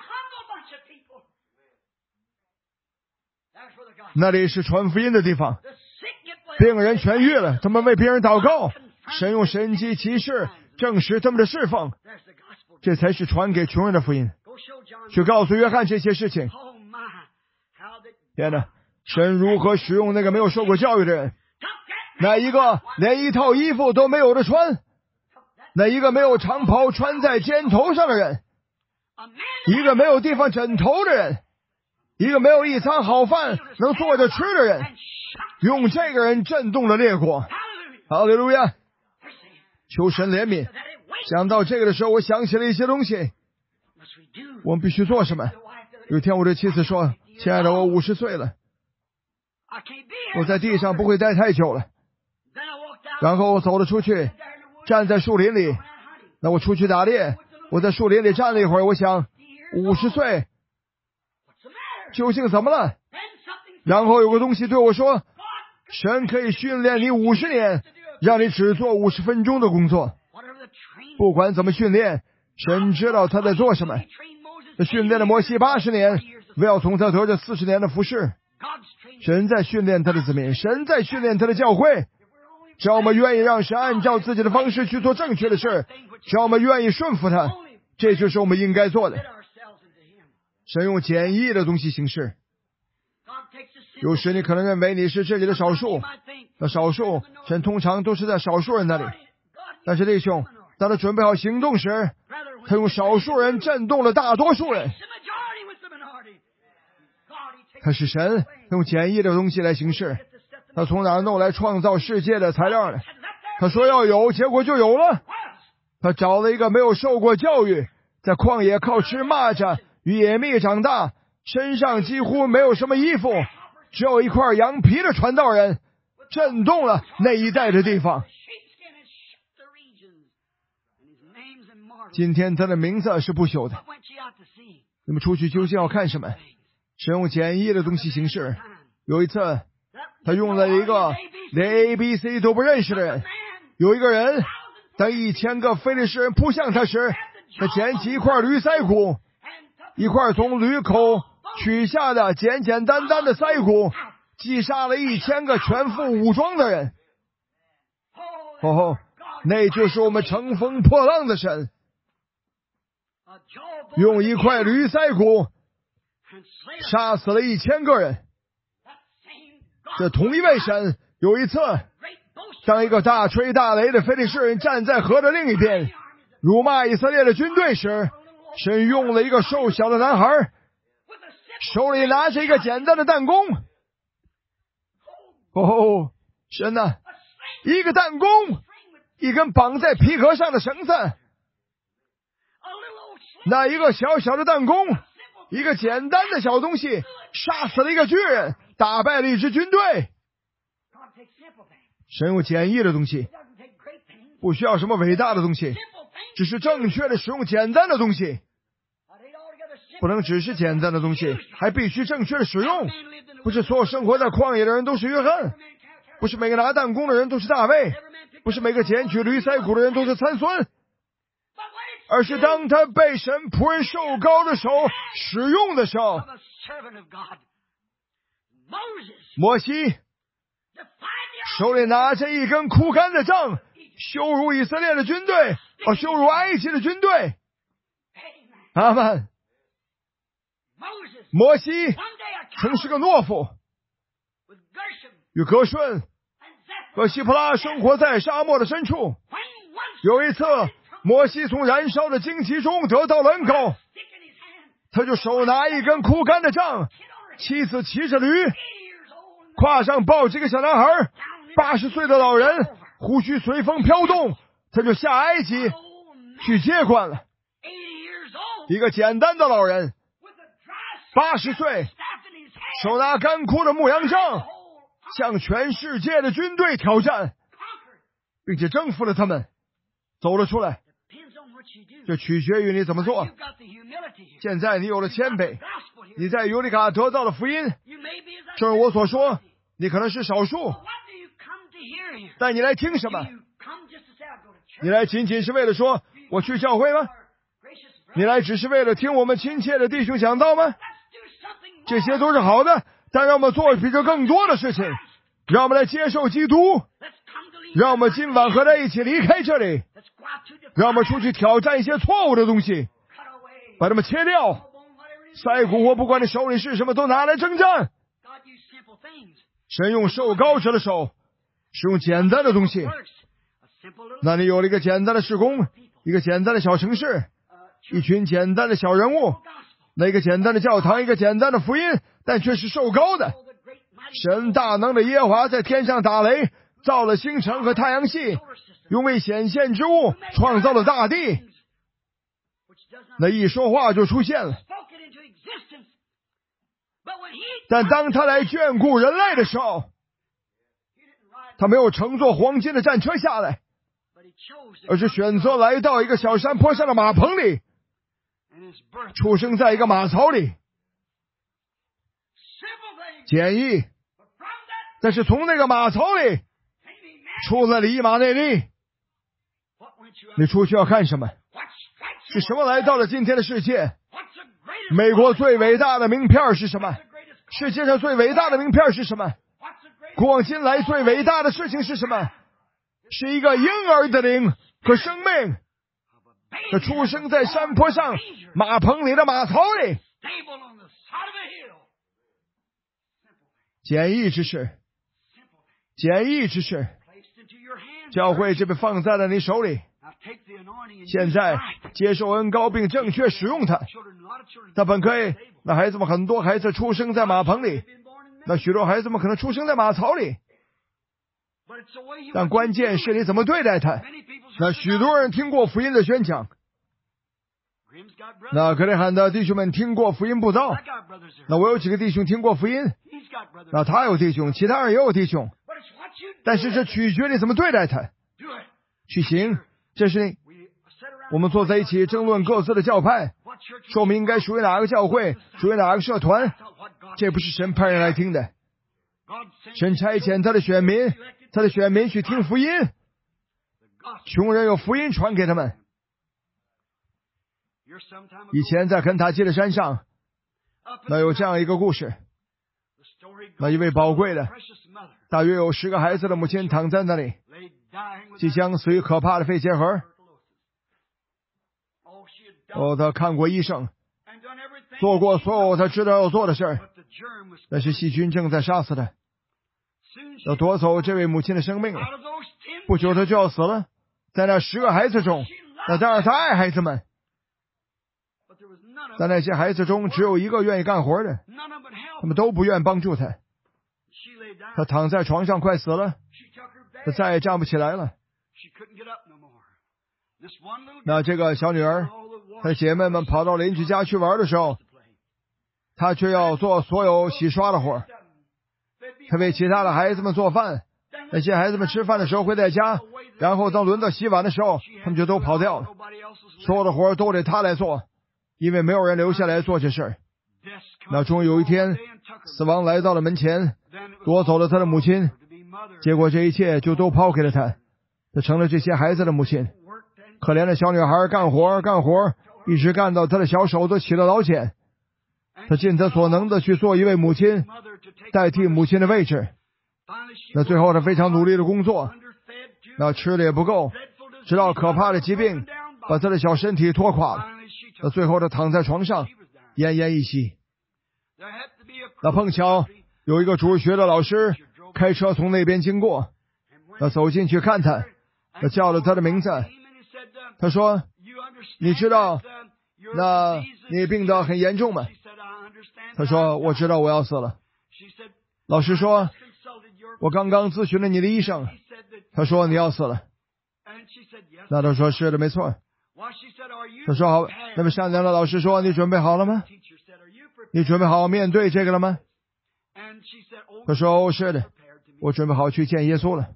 那里是传福音的地方，病人痊愈了，他们为别人祷告，神用神迹奇事证实他们的侍奉，这才是传给穷人的福音。去告诉约翰这些事情。天哪，神如何使用那个没有受过教育的人，那一个连一套衣服都没有的穿，那一个没有长袍穿在肩头上的人，一个没有地方枕头的人，一个没有一餐好饭能坐着吃的人，用这个人震动了列国。哈利路亚，求神怜悯。想到这个的时候，我想起了一些东西，我们必须做什么。有一天我的妻子说，亲爱的，我五十岁了，我在地上不会待太久了。然后我走了出去，站在树林里，那我出去打猎，我在树林里站了一会儿，我想五十岁究竟怎么了？然后有个东西对我说，神可以训练你五十年，让你只做五十分钟的工作。不管怎么训练，神知道他在做什么。他训练了摩西八十年，为要从他得着四十年的服侍。神在训练他的子民，神在训练他的教会。只要我们愿意让神按照自己的方式去做正确的事，只要我们愿意顺服他，这就是我们应该做的。神用简易的东西行事。有时你可能认为你是这里的少数，那少数神通常都是在少数人那里。但是弟兄，当他准备好行动时，他用少数人震动了大多数人。他是神用简易的东西来行事。他从哪儿弄来创造世界的材料呢？他说要有，结果就有了。他找了一个没有受过教育，在旷野靠吃蚂蚱与野蜜长大，身上几乎没有什么衣服，只有一块羊皮的传道人，震动了那一带的地方。今天他的名字是不朽的。 你们出去究竟要看什么？使用简易的东西行事。有一次，他用了一个连 A B C 都不认识的人。有一个人，当一千个非利士人扑向他时，他捡起一块驴腮骨，一块从驴口取下的简简单单的腮骨，击杀了一千个全副武装的人。哦，那就是我们乘风破浪的神，用一块驴腮骨杀死了一千个人。这同一位神，有一次，当一个大吹大擂的非利士人站在河的另一边，辱骂以色列的军队时，神用了一个瘦小的男孩，手里拿着一个简单的弹弓。哦，神啊，一个弹弓，一根绑在皮革上的绳子，那一个小小的弹弓，一个简单的小东西，杀死了一个巨人，打败了一支军队。神用简易的东西，不需要什么伟大的东西，只是正确的使用简单的东西。不能只是简单的东西，还必须正确的使用。不是所有生活在旷野的人都是约翰，不是每个拿弹弓的人都是大卫，不是每个捡取驴腮骨的人都是参孙，而是当他被神仆人受膏的手使用的时候。摩西手里拿着一根枯干的杖，羞辱以色列的军队，哦，羞辱埃及的军队。阿们。摩西曾是个懦夫，与格顺和希普拉生活在沙漠的深处。有一次，摩西从燃烧的荆棘中得到了恩膏，他就手拿一根枯干的杖，妻子骑着驴，胯上抱着一个小男孩，八十岁的老人，胡须随风飘动，他就下埃及去接管了。一个简单的老人，八十岁，手拿干枯的牧羊杖，向全世界的军队挑战，并且征服了他们，走了出来。这取决于你怎么做。现在你有了谦卑，你在尤里卡得到了福音。正如我所说，你可能是少数，但你来听什么？你来仅仅是为了说我去教会吗？你来只是为了听我们亲切的弟兄讲道吗？这些都是好的，但让我们做比这更多的事情。让我们来接受基督，让我们今晚和他一起离开这里，让我们出去挑战一些错误的东西，把它们切掉。腮骨或不管你手里是什么，都拿来征战。神用受膏者的手，使用简单的东西。那里有了一个简单的事工，一个简单的小城市，一群简单的小人物，那一个简单的教堂，一个简单的福音，但却是受膏的。神大能的耶和华在天上打雷，造了星辰和太阳系，用为显现之物创造了大地。那一说话就出现了。但当他来眷顾人类的时候，他没有乘坐黄金的战车下来，而是选择来到一个小山坡上的马棚里，出生在一个马槽里。简易，但是从那个马槽里出来了以马内利。你出去要看什么？是什么来到了今天的世界？美国最伟大的名片是什么？世界上最伟大的名片是什么？古往今来最伟大的事情是什么？是一个婴儿的灵和生命，他出生在山坡上马棚里的马槽里。简易之事，简易之事，教会就被放在了你手里。现在接受恩膏并正确使用它。他本可以，那孩子们很多孩子出生在马棚里，那许多孩子们可能出生在马槽里，但关键是你怎么对待他。那许多人听过福音的宣讲，那格雷罕的弟兄们听过福音布道，那我有几个弟兄听过福音，那他有弟兄，其他人也有弟兄，但是这取决你怎么对待他。去行，这是我们坐在一起争论各自的教派， 说我们应该属于哪个教会，属于哪个社团，这不是神派人来听的。神差遣他的选民，他的选民去听福音，穷人有福音传给他们。以前在肯塔基的山上，那有这样一个故事，那一位宝贵的大约有十个孩子的母亲躺在那里，即将死于可怕的肺结核。哦，他看过医生，做过所有他知道要做的事儿，但是细菌正在杀死他，要夺走这位母亲的生命了。不久他就要死了。在那十个孩子中，那当然他爱孩子们，在那些孩子中只有一个愿意干活的，他们都不愿帮助他。他躺在床上快死了，他再也站不起来了。那这个小女儿，她的姐妹们跑到邻居家去玩的时候，她却要做所有洗刷的活。她为其他的孩子们做饭，那些孩子们吃饭的时候会在家，然后当轮到洗碗的时候，他们就都跑掉了。所有的活都得她来做，因为没有人留下来做这事儿。那终于有一天，死亡来到了门前，夺走了他的母亲，结果这一切就都抛给了他，他成了这些孩子的母亲。可怜的小女孩干活干活，一直干到她的小手都起了老茧。她尽她所能的去做一位母亲，代替母亲的位置。那最后她非常努力的工作，那吃的也不够，直到可怕的疾病把她的小身体拖垮了。那最后她躺在床上奄奄一息。那碰巧有一个主日学的老师开车从那边经过，那走进去看他，他叫了他的名字，他说，你知道那你病得很严重吗？他说，我知道我要死了。老师说，我刚刚咨询了你的医生，他说你要死了。那他说，是的，没错。他说，好，那么善良的老师说，你准备好了吗？你准备好面对这个了吗？他说，哦，是的，我准备好去见耶稣了。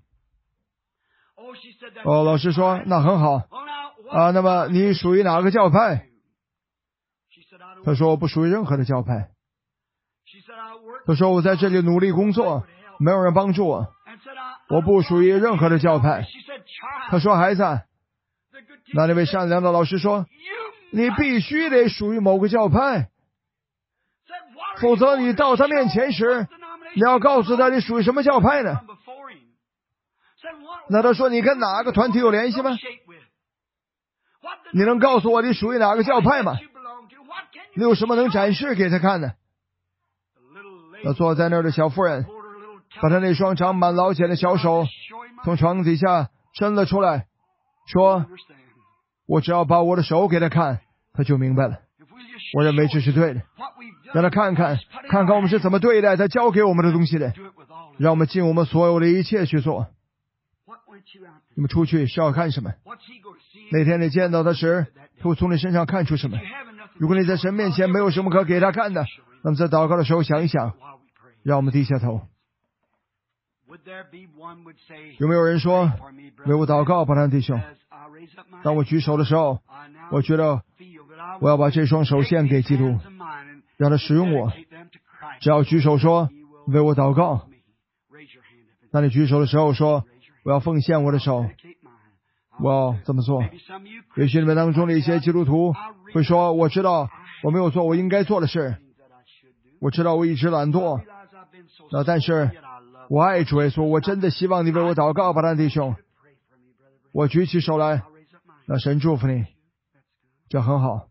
哦，老师说，那很好啊，那么你属于哪个教派？他说，我不属于任何的教派。他说，我在这里努力工作，没有人帮助我，我不属于任何的教派。他说，孩子，那那位善良的老师说，你必须得属于某个教派，否则你到他面前时，你要告诉他你属于什么教派呢？那他说，你跟哪个团体有联系吗？你能告诉我你属于哪个教派吗？你有什么能展示给他看呢？那坐在那儿的小妇人把他那双长满老茧的小手从床底下伸了出来，说，我只要把我的手给他看，他就明白了。我认为这是对的，让他看看看看我们是怎么对待他教给我们的东西的，让我们尽我们所有的一切去做。你们出去是要看什么？那天你见到他时，他会从你身上看出什么？如果你在神面前没有什么可给他看的，那么在祷告的时候想一想，让我们低下头。有没有人说，为我祷告，巴兰弟兄？当我举手的时候，我觉得我要把这双手献给基督，让他使用我。只要举手说，为我祷告。当你举手的时候说，我要奉献我的手，我要这么做。也许你们当中的一些基督徒会说，我知道我没有做我应该做的事，我知道我一直懒惰，那但是我爱主耶稣，我真的希望你为我祷告，巴兰弟兄。我举起手来，那神祝福你，这很好。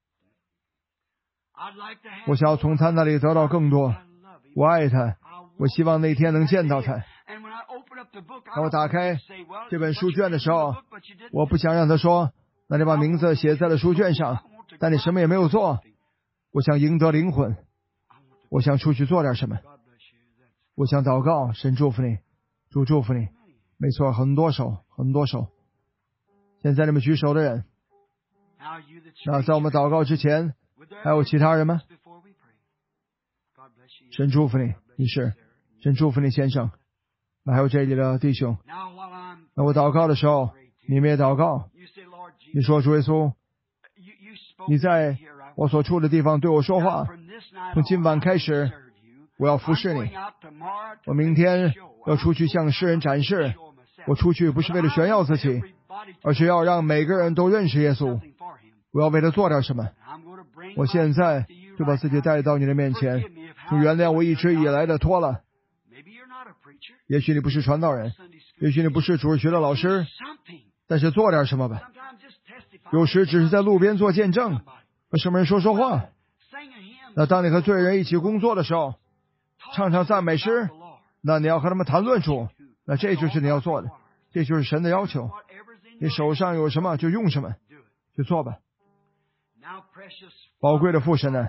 我想要从他那里得到更多，我爱他，我希望那天能见到他。当我打开这本书卷的时候，我不想让他说，那你把名字写在了书卷上，但你什么也没有做。我想赢得灵魂，我想出去做点什么，我想祷告，神祝福你，主祝福你。没错，很多手，很多手。现在你们举手的人，那在我们祷告之前，还有其他人吗？神祝福你，你是，神祝福你先生。那还有这里的弟兄，那我祷告的时候，你们也祷告。你说，主耶稣，你在我所处的地方对我说话。从今晚开始，我要服侍你。我明天要出去向世人展示。我出去不是为了炫耀自己，而是要让每个人都认识耶稣。我要为他做点什么。我现在就把自己带到你的面前，请原谅我一直以来的拖拉。也许你不是传道人，也许你不是主日学的老师，但是做点什么吧。有时只是在路边做见证，和什么人说说话。那当你和罪人一起工作的时候，唱唱赞美诗，那你要和他们谈论主，那这就是你要做的，这就是神的要求。你手上有什么就用什么，就做吧。宝贵的父神呢，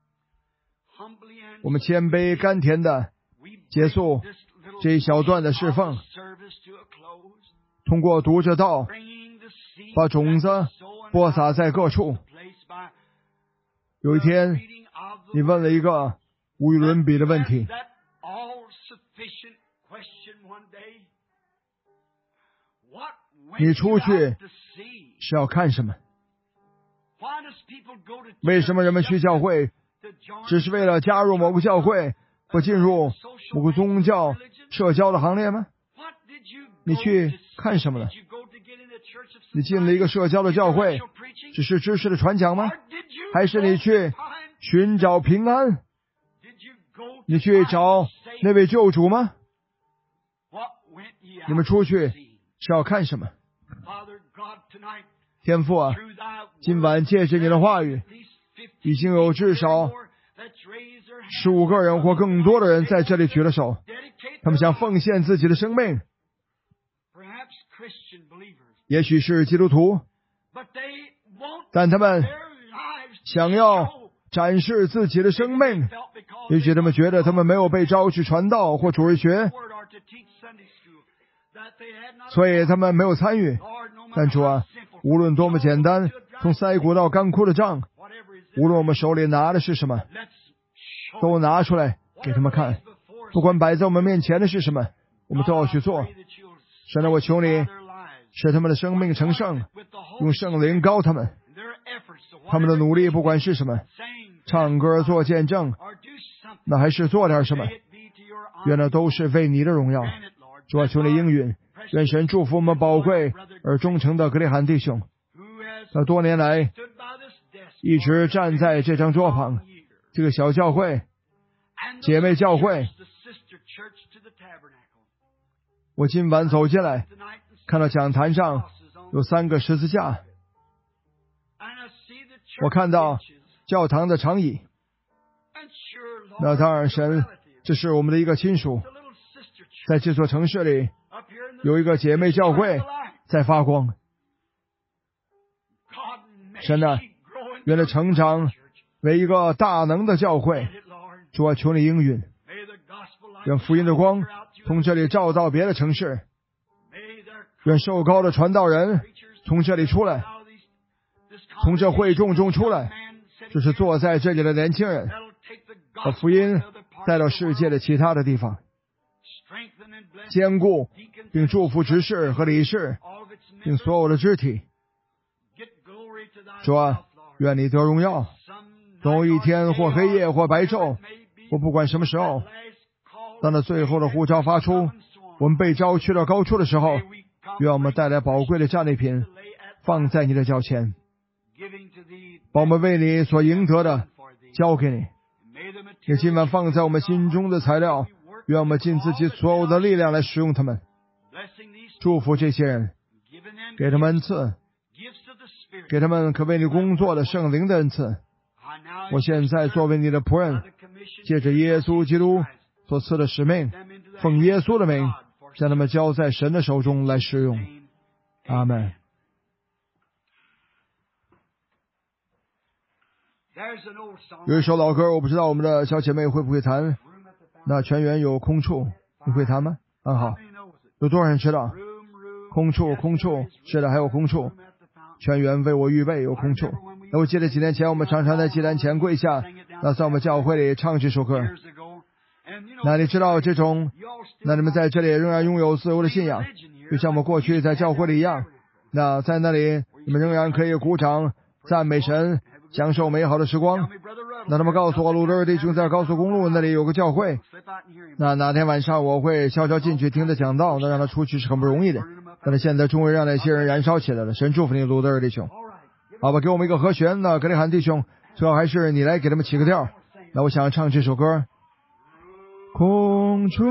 我们谦卑甘甜的结束这一小段的侍奉，通过读着道，把种子播撒在各处。有一天，你问了一个无与伦比的问题，你出去是要看什么？为什么人们去教会，只是为了加入某个教会，不进入某个宗教社交的行列吗？你去看什么了？你进了一个社交的教会，只是知识的传讲吗？还是你去寻找平安？你去找那位救主吗？你们出去是要看什么？天父啊，今晚借着你的话语，已经有至少十五个人或更多的人在这里举了手，他们想奉献自己的生命，也许是基督徒，但他们想要展示自己的生命，也许他们觉得他们没有被招去传道或主日学，所以他们没有参与。但主啊，无论多么简单，从腮骨到干枯的杖，无论我们手里拿的是什么，都拿出来给他们看。不管摆在我们面前的是什么，我们都要去做。神啊，我求你使他们的生命成圣，用圣灵膏他们。他们的努力不管是什么，唱歌做见证，那还是做点什么，愿那都是为你的荣耀。主啊，求你应允，愿神祝福我们宝贵而忠诚的格里罕弟兄，那多年来一直站在这张桌旁，这个小教会姐妹教会。我今晚走进来，看到讲坛上有三个十字架，我看到教堂的长椅，那当然神，这是我们的一个亲属。在这座城市里有一个姐妹教会在发光。神啊，愿它成长为一个大能的教会。主啊，求你应允，愿福音的光从这里照到别的城市，愿受膏的传道人从这里出来，从这会众中出来，就是坐在这里的年轻人，把福音带到世界的其他的地方，坚固并祝福执事和理事并所有的肢体。主啊，愿你得荣耀。总有一天或黑夜或白昼或不管什么时候，当那最后的呼召发出，我们被招去到高处的时候，愿我们带来宝贵的战利品放在你的脚前，把我们为你所赢得的交给你。也今晚放在我们心中的材料，愿我们尽自己所有的力量来使用它们，祝福这些人，给他们恩赐，给他们可为你工作的圣灵的恩赐。我现在作为你的仆人，借着耶稣基督所赐的使命，奉耶稣的名，将他们交在神的手中来使用。阿们。有一首老歌，我不知道我们的小姐妹会不会弹。那全员有空处，你会弹吗？很好。有多少人知道？空处，空处，是的，还有空处。全员为我预备有空处。那我记得几年前我们常常在祭坛前跪下，那在我们教会里唱这首歌。那你知道这种，那你们在这里仍然拥有自由的信仰，就像我们过去在教会里一样。那在那里你们仍然可以鼓掌赞美神， 享受美好的时光。那他们告诉我，鲁德尔弟兄在高速公路那里有个教会，那哪天晚上我会悄悄进去听他讲道，那让他出去是很不容易的。但是现在终于让那些人燃烧起来了，神祝福你，鲁德尔弟兄。好吧，给我们一个和弦呢，格里罕弟兄，最好还是你来给他们起个调。那我想唱这首歌。空处，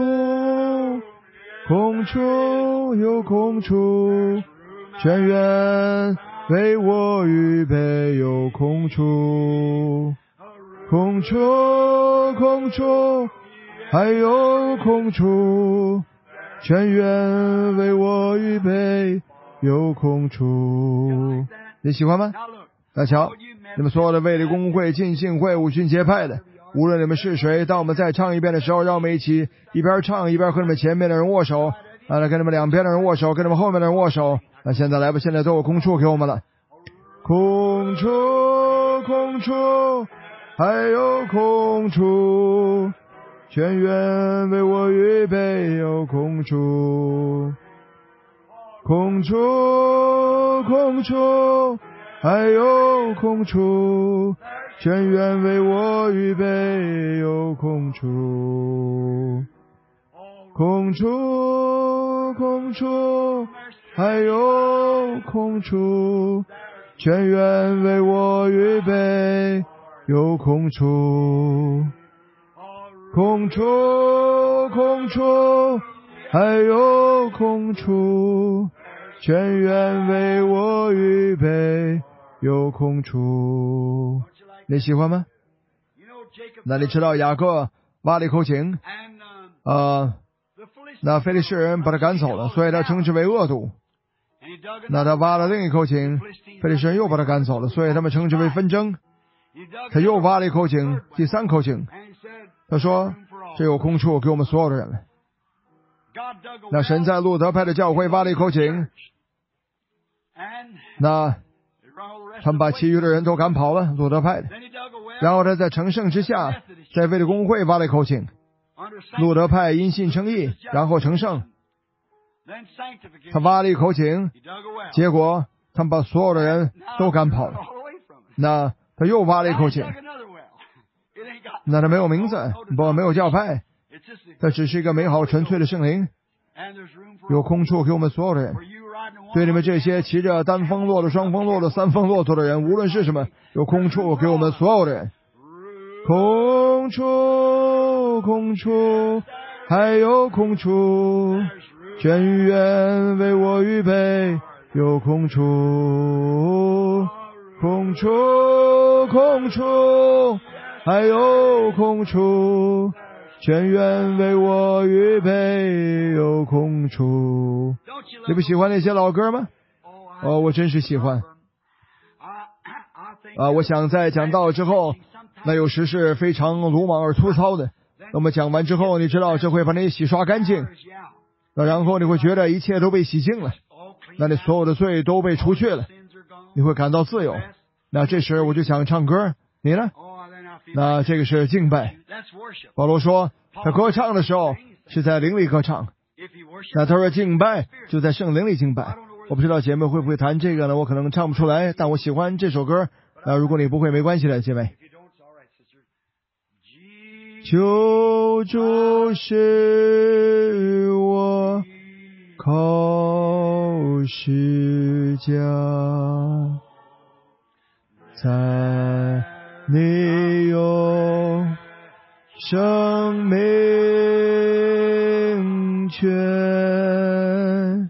空处有空处，泉源为我预备有空处，空处，空处，还有空处，泉源为我预备有空处。你喜欢吗？那瞧，你们所有的卫理公会、浸信会、五旬节派的，无论你们是谁，当我们再唱一遍的时候，让我们一起一边唱一边和你们前面的人握手，啊，来跟你们两边的人握手，跟你们后面的人握手。那现在来吧，现在都有空处给我们了。空处，空处，还有空处，泉源为我预备有空处，空处，空处，还有空处，泉源为我预备有空处，空处，空处，还有空处，泉源为我预备有空处，空处，空处，还有空处，泉源为我预备有空处。你喜欢吗？那你知道雅各挖了一口井，呃，那非利士人把他赶走了，所以他称之为恶毒。那他挖了另一口井，非利士人又把他赶走了，所以他们称之为纷争。他又挖了一口井，第三口井，他说这有空处给我们所有的人了。那神在路德派的教会挖了一口井，那他们把其余的人都赶跑了，路德派的。然后他在成圣之下，在卫理公会挖了一口井，路德派因信称义，然后成圣。他挖了一口井，结果他们把所有的人都赶跑了。那他又挖了一口井，那他没有名字，不，没有教派，他只是一个美好纯粹的圣灵，有空处给我们所有的人。对你们这些骑着单峰骆驼、双峰骆驼、三峰骆驼的人，无论是什么，有空处给我们所有的人。空处，空处，还有空处，泉源为我预备有空处，空处，空处，还有空处，泉源为我预备有空处。你不喜欢那些老歌吗？哦，我真是喜欢。啊，我想在讲道之后，那有时是非常鲁莽而粗糙的。那么讲完之后，你知道这会把你洗刷干净，那然后你会觉得一切都被洗净了，那你所有的罪都被除去了，你会感到自由。那这时我就想唱歌，你呢？那这个是敬拜。保罗说他歌唱的时候是在灵里歌唱，那他说敬拜就在圣灵里敬拜。我不知道姐妹会不会弹这个呢？我可能唱不出来，但我喜欢这首歌。那如果你不会没关系的，姐妹。救主是我靠十架，在你有生命权，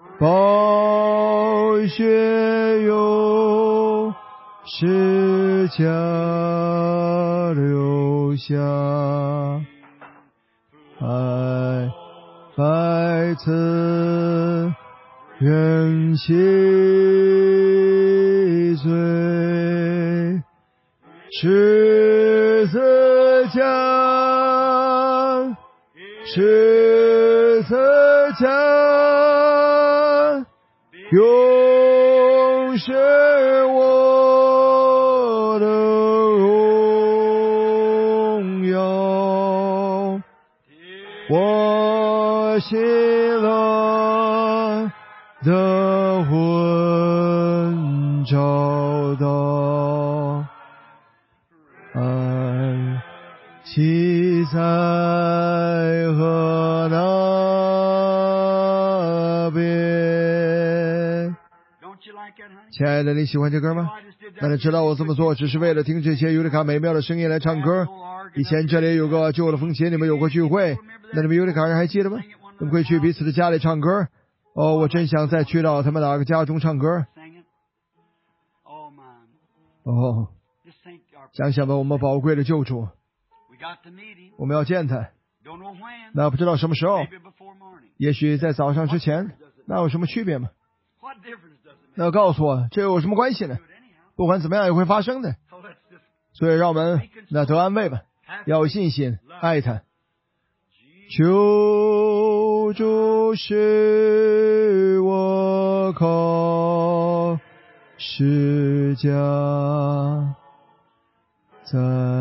宝血有十架留下，爱白赐人息罪，十字架，十字架，永是我的荣耀，我喜乐的魂找到西在河那边。亲爱的，你喜欢这歌吗？那你知道我这么做只是为了听这些尤里卡美妙的声音来唱歌。以前这里有个旧的风琴，你们有过聚会，那你们尤里卡人还记得吗？你们会去彼此的家里唱歌。哦，我真想再去到他们哪个家中唱歌。哦，想想吧，我们宝贵的救主，我们要见他，那不知道什么时候，也许在早上之前，那有什么区别吗？那告诉我，这有什么关系呢？不管怎么样也会发生的，所以让我们那得安慰吧，要有信心，爱他。救主是我靠释迦，在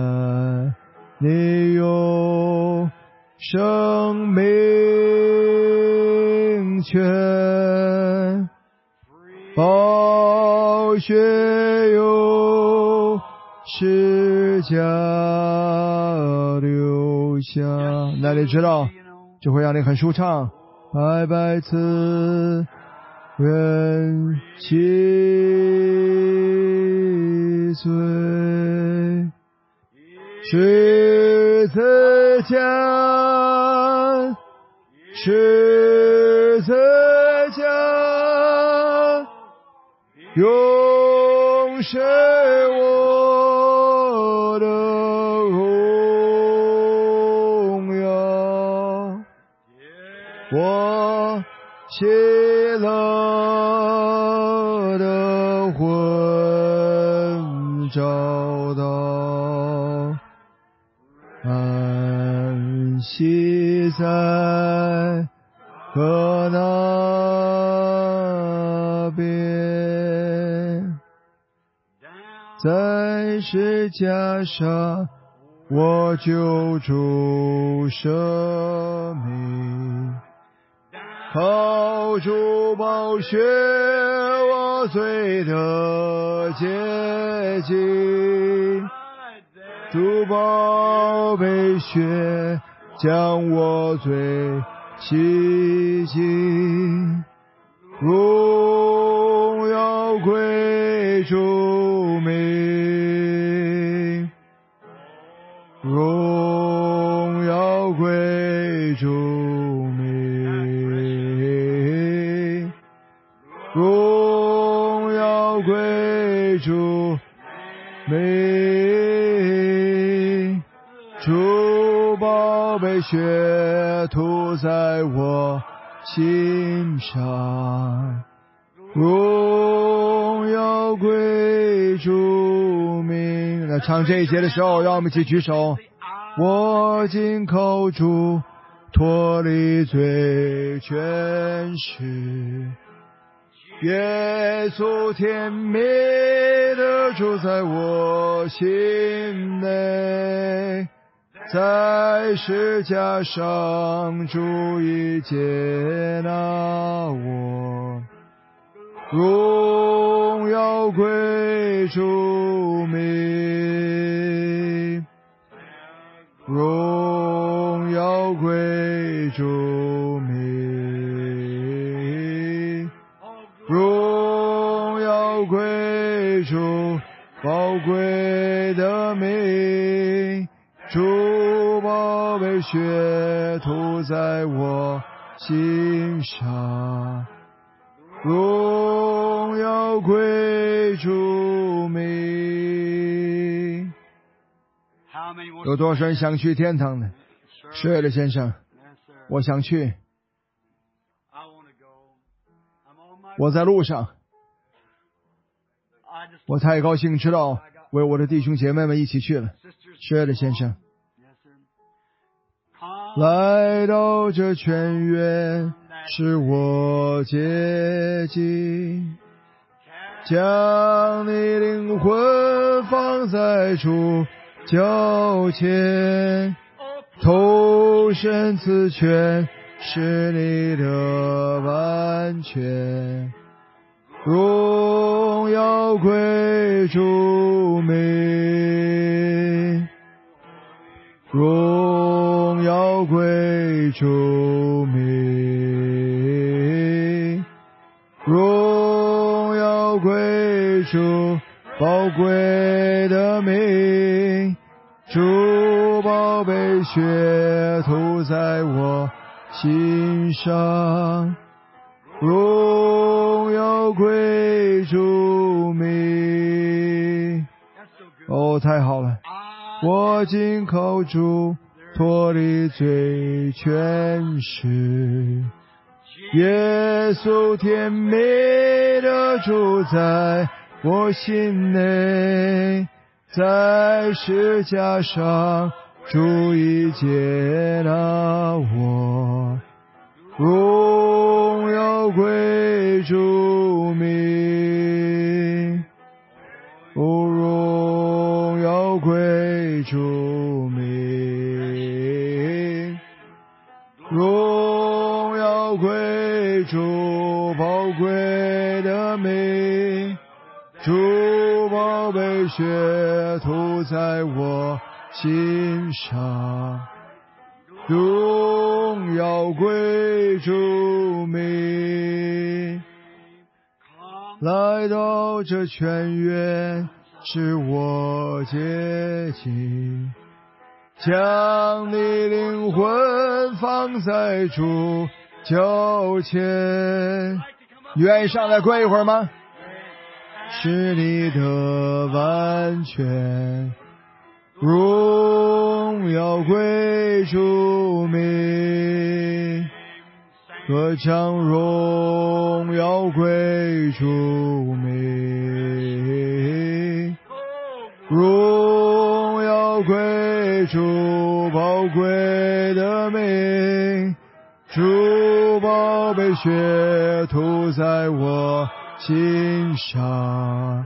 你有生命权，宝血有释迦留下，那你知道就会让你很舒畅。百百次愿其罪，十字架，十字架，永是我的荣耀，我喜乐的魂找到安息在河那边，在十架上我救主生命，靠主宝血我罪得洁净，主宝贝血将我罪洗净，荣耀归主名，荣耀归主名，荣耀归主名，主宝贝血涂在我心上，荣耀归主名。那唱这一节的时候，让我们一起举手。我今靠主脱离罪权势，耶稣甜蜜的住在我心内，在十架上主已接纳我，荣耀归主名，荣耀归主名，荣耀归主宝贵的名，主宝贝血涂在我心上，荣耀归主名。有多少人想去天堂呢？是的，先生，我想去，我在路上，我太高兴知道为我的弟兄姐妹们一起去了。是的，先生，来到这泉源使我洁净，将你灵魂放在主脚前，投身此泉是你的完全，荣耀归主。主名，荣归主名，荣耀归主宝贵的名，主宝贝血涂在我心上，荣耀归主名。哦，太好了！我紧靠主，脱离罪权势，耶稣甜美的住在我心内，在十字架上主已接纳我，荣耀归主名，哦，荣耀归主名，荣耀归主宝贵的名，主宝贝血涂在我心上，荣耀归主名。来到这泉源，使我洁净，将你灵魂放在主脚前。愿意上来跪一会儿吗？是你的完全，荣耀归主名，歌唱荣耀归主名，荣耀归主宝贵的名，主宝贝血涂在我心上，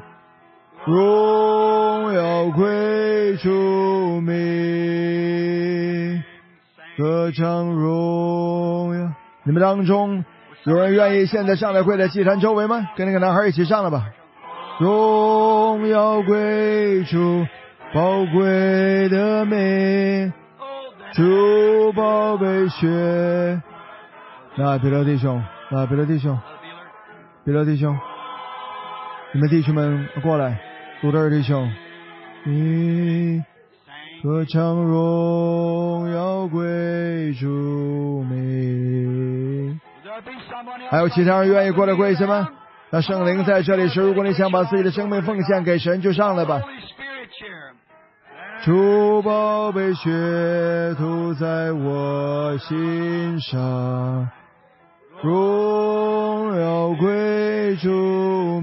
荣耀归主名，歌唱荣耀。你们当中有人愿意现在上来跪在祭坛周围吗？跟那个男孩一起上来吧。荣耀归主宝贵的名，主宝贝血。那彼得弟兄，那彼得弟兄，彼得弟兄，你们弟兄们过来，杜德尔弟兄，你歌唱荣耀归主名。还有其他人愿意过来跪下吗？那圣灵在这里时，如果你想把自己的生命奉献给神，就上来吧。主宝贝血涂在我心上，荣耀归主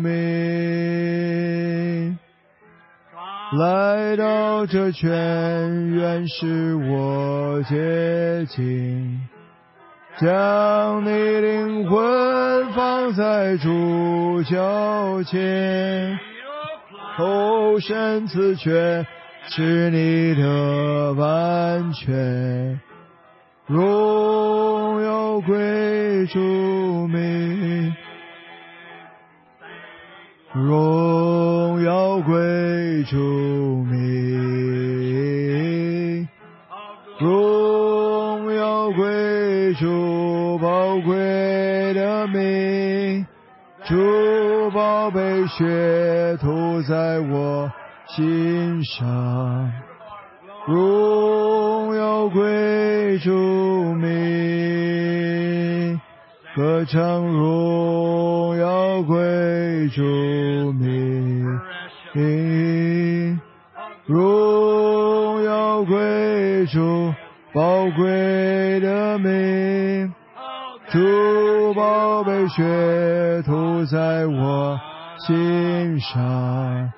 名，来到这泉源使我洁净，将你灵魂放在主脚前，投身此泉是你的完全，荣耀归主名，荣耀归主名，荣耀归主宝贵的名，主宝贝血涂在我心上，荣耀归主名，歌唱荣耀归主名，荣耀归主宝贵的名，主宝贝血涂在我心上，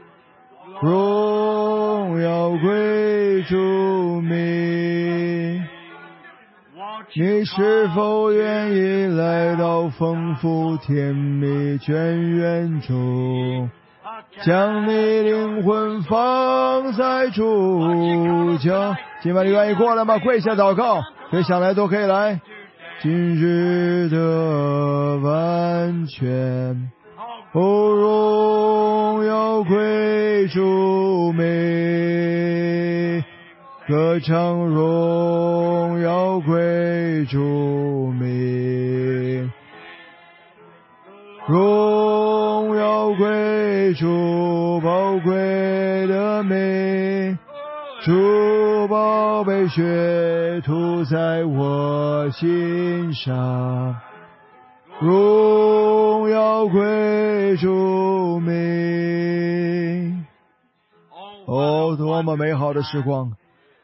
荣耀归主名。你是否愿意来到丰富甜蜜泉源中，将你灵魂放在主脚？今晚你愿意过来吗？跪下祷告，可以想来都可以来。今日的完全，哦，荣耀归主名，歌唱荣耀归归主名，荣耀归主宝贵的名，主宝贝血涂在我心上，荣耀归主名。哦，多么美好的时光！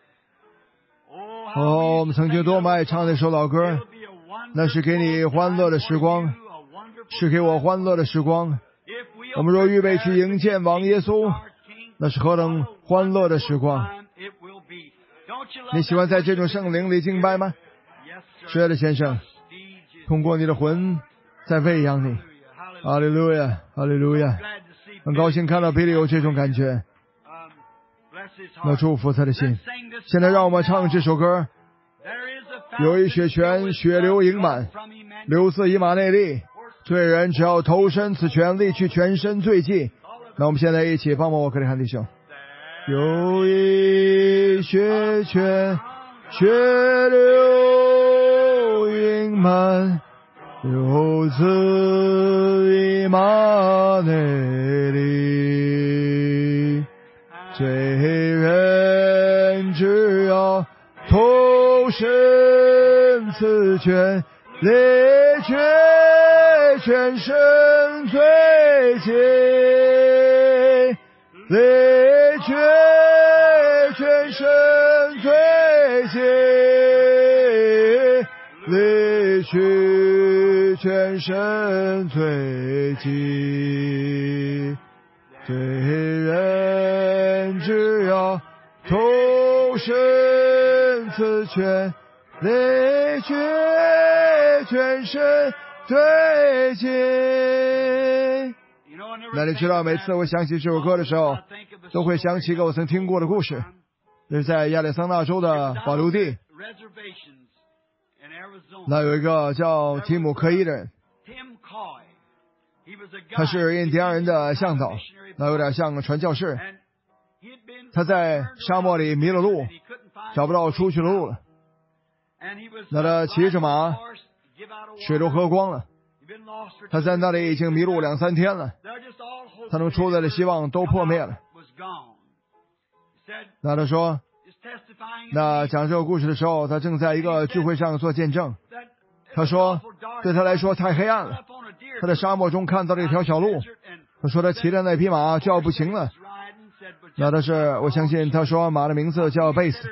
哦，我们曾经多么爱唱那首老歌，那是给你欢乐的时光，是给我欢乐的时光。我们若预备去迎见王耶稣，那是何等欢乐的时光！你喜欢在这种圣灵里敬拜吗？是的，先生，通过你的魂在喂养你。哈利路亚，哈利路亚！很高兴看到比利有这种感觉，那祝福他的心。现在让我们唱这首歌，有一血泉，血流盈满，流自以马内利，罪人只要投身此泉，立去全身罪迹。那我们现在一起帮帮我克里汉弟兄。有一血泉，血流盈满，流自以马内利，罪人只要投身此泉，立去全身罪迹，立去全身罪迹，立去全身罪迹，罪人只要投身此泉，立去全身罪迹。那你知道，每次我想起这首歌的时候，都会想起一个我曾听过的故事，这是在亚利桑那州的保留地。那有一个叫提姆·科伊的人，他是印第安人的向导，那有点像传教士。他在沙漠里迷了路，找不到出去的路了。那他骑着马，水都喝光了。他在那里已经迷路两三天了，他能出来的希望都破灭了。那他说，那讲这个故事的时候，他正在一个聚会上做见证。他说，对他来说太黑暗了。他在沙漠中看到了一条小路，他说他骑着那匹马就要不行了。那他是，我相信他说马的名字叫贝斯。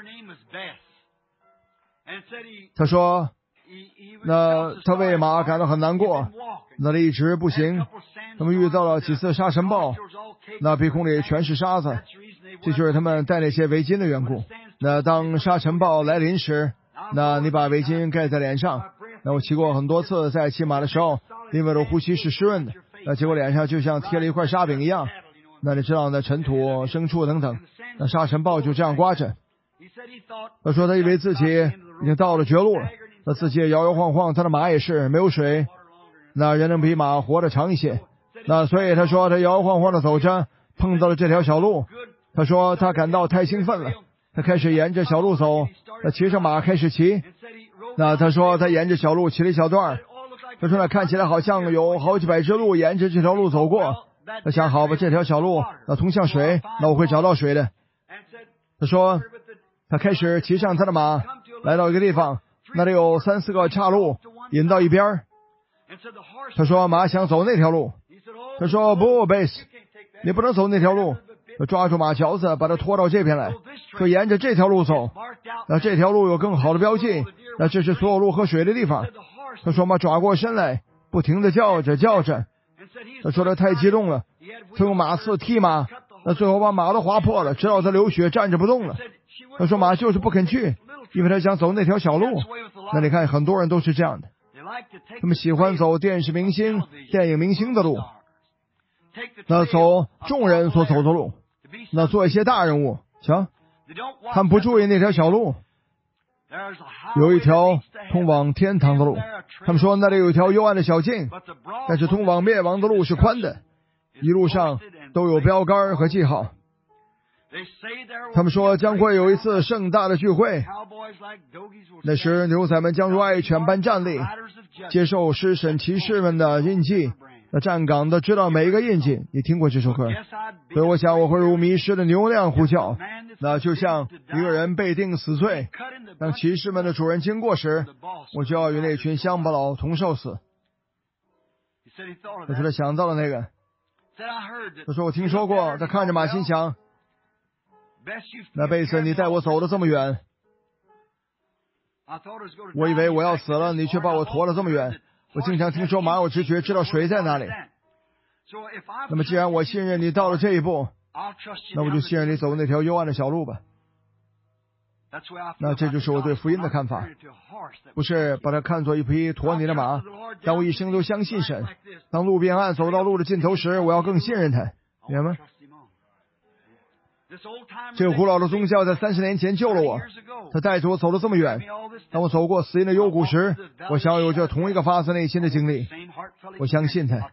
他说，那他为马感到很难过，那里一直不行。他们遇到了几次沙尘暴，那鼻孔里全是沙子，这就是他们戴那些围巾的缘故。那当沙尘暴来临时，那你把围巾盖在脸上。那我骑过很多次，在骑马的时候，因为我的呼吸是湿润的，那结果脸上就像贴了一块沙饼一样。那你知道，那尘土、牲畜等等，那沙尘暴就这样刮着。他说他以为自己已经到了绝路了，他自己也摇摇晃晃，他的马也是没有水。那人能比马活得长一些，那所以他说他摇摇晃晃的走着，碰到了这条小路。他说他感到太兴奋了，他开始沿着小路走，他骑着马开始骑。那他说他沿着小路骑了一小段，他说那看起来好像有好几百只鹿沿着这条路走过。他想，好吧，这条小路那通向水，那我会找到水的。他说他开始骑上他的马，来到一个地方，那里有三四个岔路引到一边。他说马想走那条路，他说不，贝斯，你不能走那条路。他抓住马嚼子，把它拖到这边来，说沿着这条路走，那这条路有更好的标记，那这是所有路喝水的地方。他说马转过身来，不停地叫着叫着。他说他太激动了，他用马刺踢马，那最后把马都划破了，直到他流血站着不动了。他说马就是不肯去，因为他想走那条小路。那你看很多人都是这样的，他们喜欢走电视明星、电影明星的路，那走众人所走的路，那做一些大人物，瞧，他们不注意那条小路。有一条通往天堂的路，他们说那里有一条幽暗的小径，但是通往灭亡的路是宽的，一路上都有标杆和记号。 他们说将会有一次盛大的聚会，那时牛仔们将如爱犬般站立，接受狮神骑士们的印记。那站岗的知道每一个印记，你听过这首歌，所以我想我会如迷失的牛那样呼叫。那就像一个人被定死罪，当骑士们的主人经过时，我就要与那群乡巴佬同受死。他说他想到了那个，他说我听说过。他看着马心想，那辈子你带我走了这么远，我以为我要死了，你却把我驮了这么远。我经常听说马有直觉，知道水在哪里。那么既然我信任你到了这一步，那我就信任你走那条幽暗的小路吧。那这就是我对福音的看法，不是把它看作一匹驮你的马，但我一生都相信神。当路边岸走到路的尽头时，我要更信任他，明白吗？这个古老的宗教在三十年前救了我，他带着我走了这么远。当我走过死荫的幽谷时，我想要有着同一个发自内心的经历，我相信他。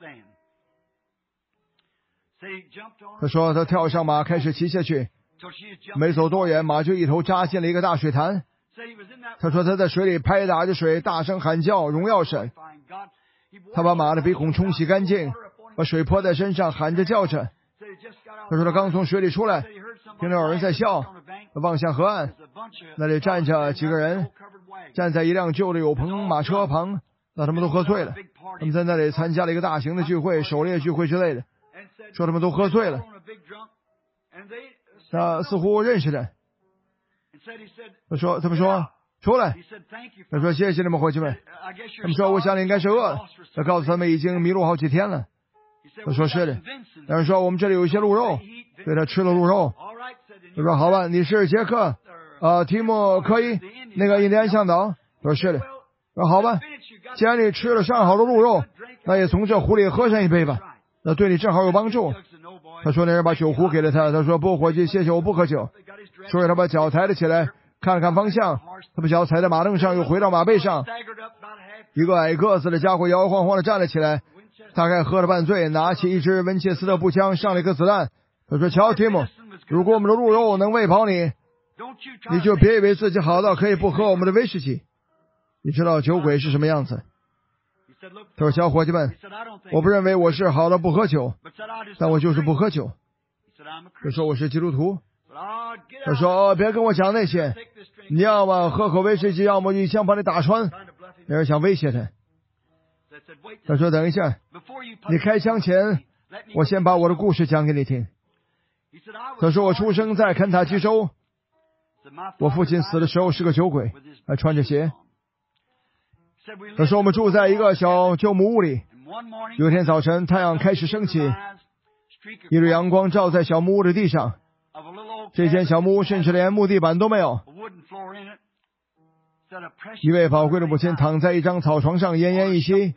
他说他跳上马开始骑下去，没走多远，马就一头扎进了一个大水潭。他说他在水里拍打着水，大声喊叫荣耀神。他把马的鼻孔冲洗干净，把水泼在身上，喊着叫着。他说他刚从水里出来，听到有人在笑，他望向河岸，那里站着几个人，站在一辆旧的有棚马车旁。那他们都喝醉了，他们在那里参加了一个大型的聚会，狩猎聚会之类的，说他们都喝醉了。他似乎认识他，他说他们说出来，他说谢谢你们伙计们。他们说我想你应该是饿了，他告诉他们已经迷路好几天了。他说是的，但是说我们这里有一些鹿肉，所以他吃了鹿肉。他说好吧，你是杰克呃提姆可以那个印第安向导。他说是的。说好吧，既然你吃了上好的鹿肉，那也从这壶里喝上一杯吧，那对你正好有帮助。他说那人把酒壶给了他，他说不伙计谢谢，我不喝酒。说着他把脚抬了起来，看了看方向，他把脚踩在马凳上，又回到马背上。一个矮个子的家伙摇摇晃晃的站了起来，大概喝了半醉，拿起一支温切斯特步枪，上了一颗子弹。他说瞧提姆，如果我们的鹿肉能喂饱你，你就别以为自己好到可以不喝我们的威士忌。你知道酒鬼是什么样子？他说小伙计们，我不认为我是好的不喝酒，但我就是不喝酒。他说我是基督徒。他说、哦、别跟我讲那些，你要么喝口威士忌，要么一枪把你打穿。那人想威胁他。他说等一下，你开枪前我先把我的故事讲给你听。他说我出生在肯塔基州，我父亲死的时候是个酒鬼，还穿着鞋。他说我们住在一个小旧木屋里，有一天早晨太阳开始升起，一缕阳光照在小木屋的地上，这间小木屋甚至连木地板都没有。一位宝贵的母亲躺在一张草床上奄奄一息。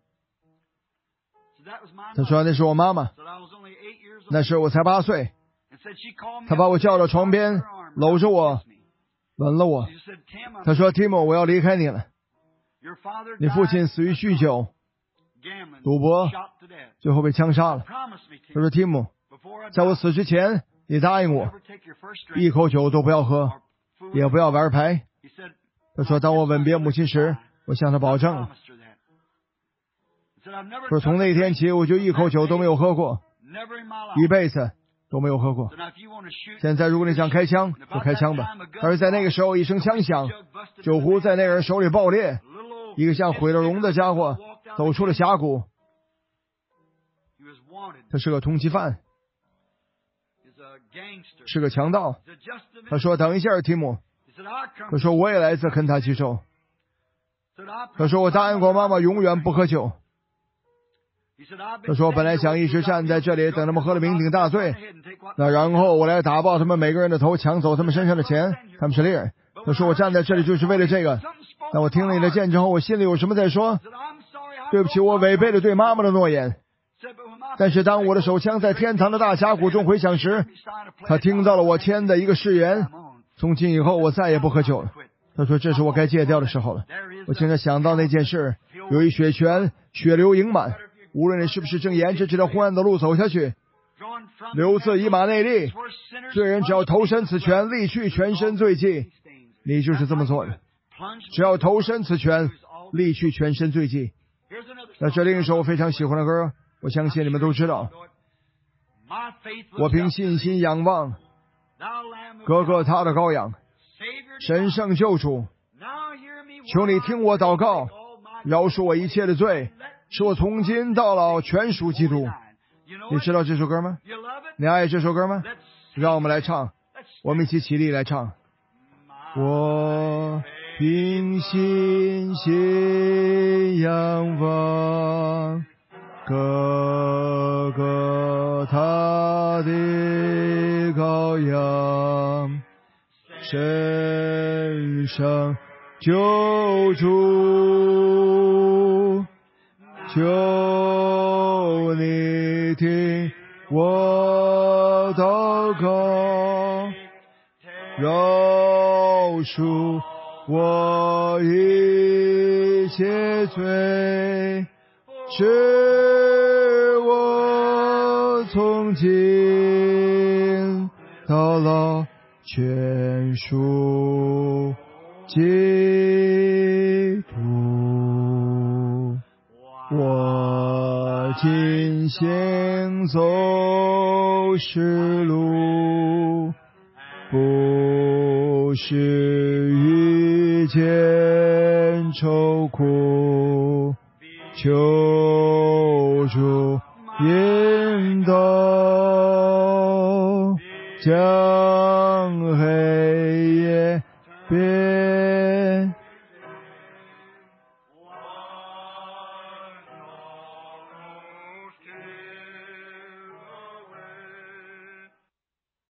他说那是我妈妈，那时我才八岁。他把我叫到床边，搂着我，吻了我。他说提姆，我要离开你了，你父亲死于酗酒、赌博，最后被枪杀了。他说提姆，在我死之前你答应我一口酒都不要喝，也不要玩牌。他说当我吻别母亲时，我向他保证了。说从那天起我就一口酒都没有喝过，一辈子都没有喝过。现在如果你想开枪就开枪吧。而在那个时候一声枪响，酒壶在那人手里爆裂，一个像毁了容的家伙走出了峡谷。他是个通缉犯，是个强盗。他说等一下提姆，他说我也来自肯塔基州。他说我答应过妈妈永远不喝酒。他说本来想一直站在这里等他们喝了酩酊大醉，那然后我来打爆他们每个人的头，抢走他们身上的钱，他们是猎人。他说我站在这里就是为了这个。但我听了你的见证后，我心里有什么在说，对不起，我违背了对妈妈的诺言。但是当我的手枪在天堂的大峡谷中回响时，他听到了我签的一个誓言，从今以后我再也不喝酒了。他说这是我该戒掉的时候了。我现在想到那件事，有一血泉，血流盈满，无论你是不是正沿着这条昏暗的路走下去， 流自以马内利。罪人只要投身此泉，沥去全身罪迹。你就是这么做的，只要投身此泉，沥去全身罪迹。那这另一首我非常喜欢的歌，我相信你们都知道。我凭信心仰望哥哥他的羔羊，神圣救主，求你听我祷告，饶恕我一切的罪，使我从今到老全属基督。你知道这首歌吗？你爱这首歌吗？让我们来唱，我们一起起立来唱。我凭信心仰望哥哥他的羔羊，神圣救主，求你听我祷告，饶恕我一切罪，使我从今到老全属基督。我今行走是路，不是遇见愁苦，求主引导，将黑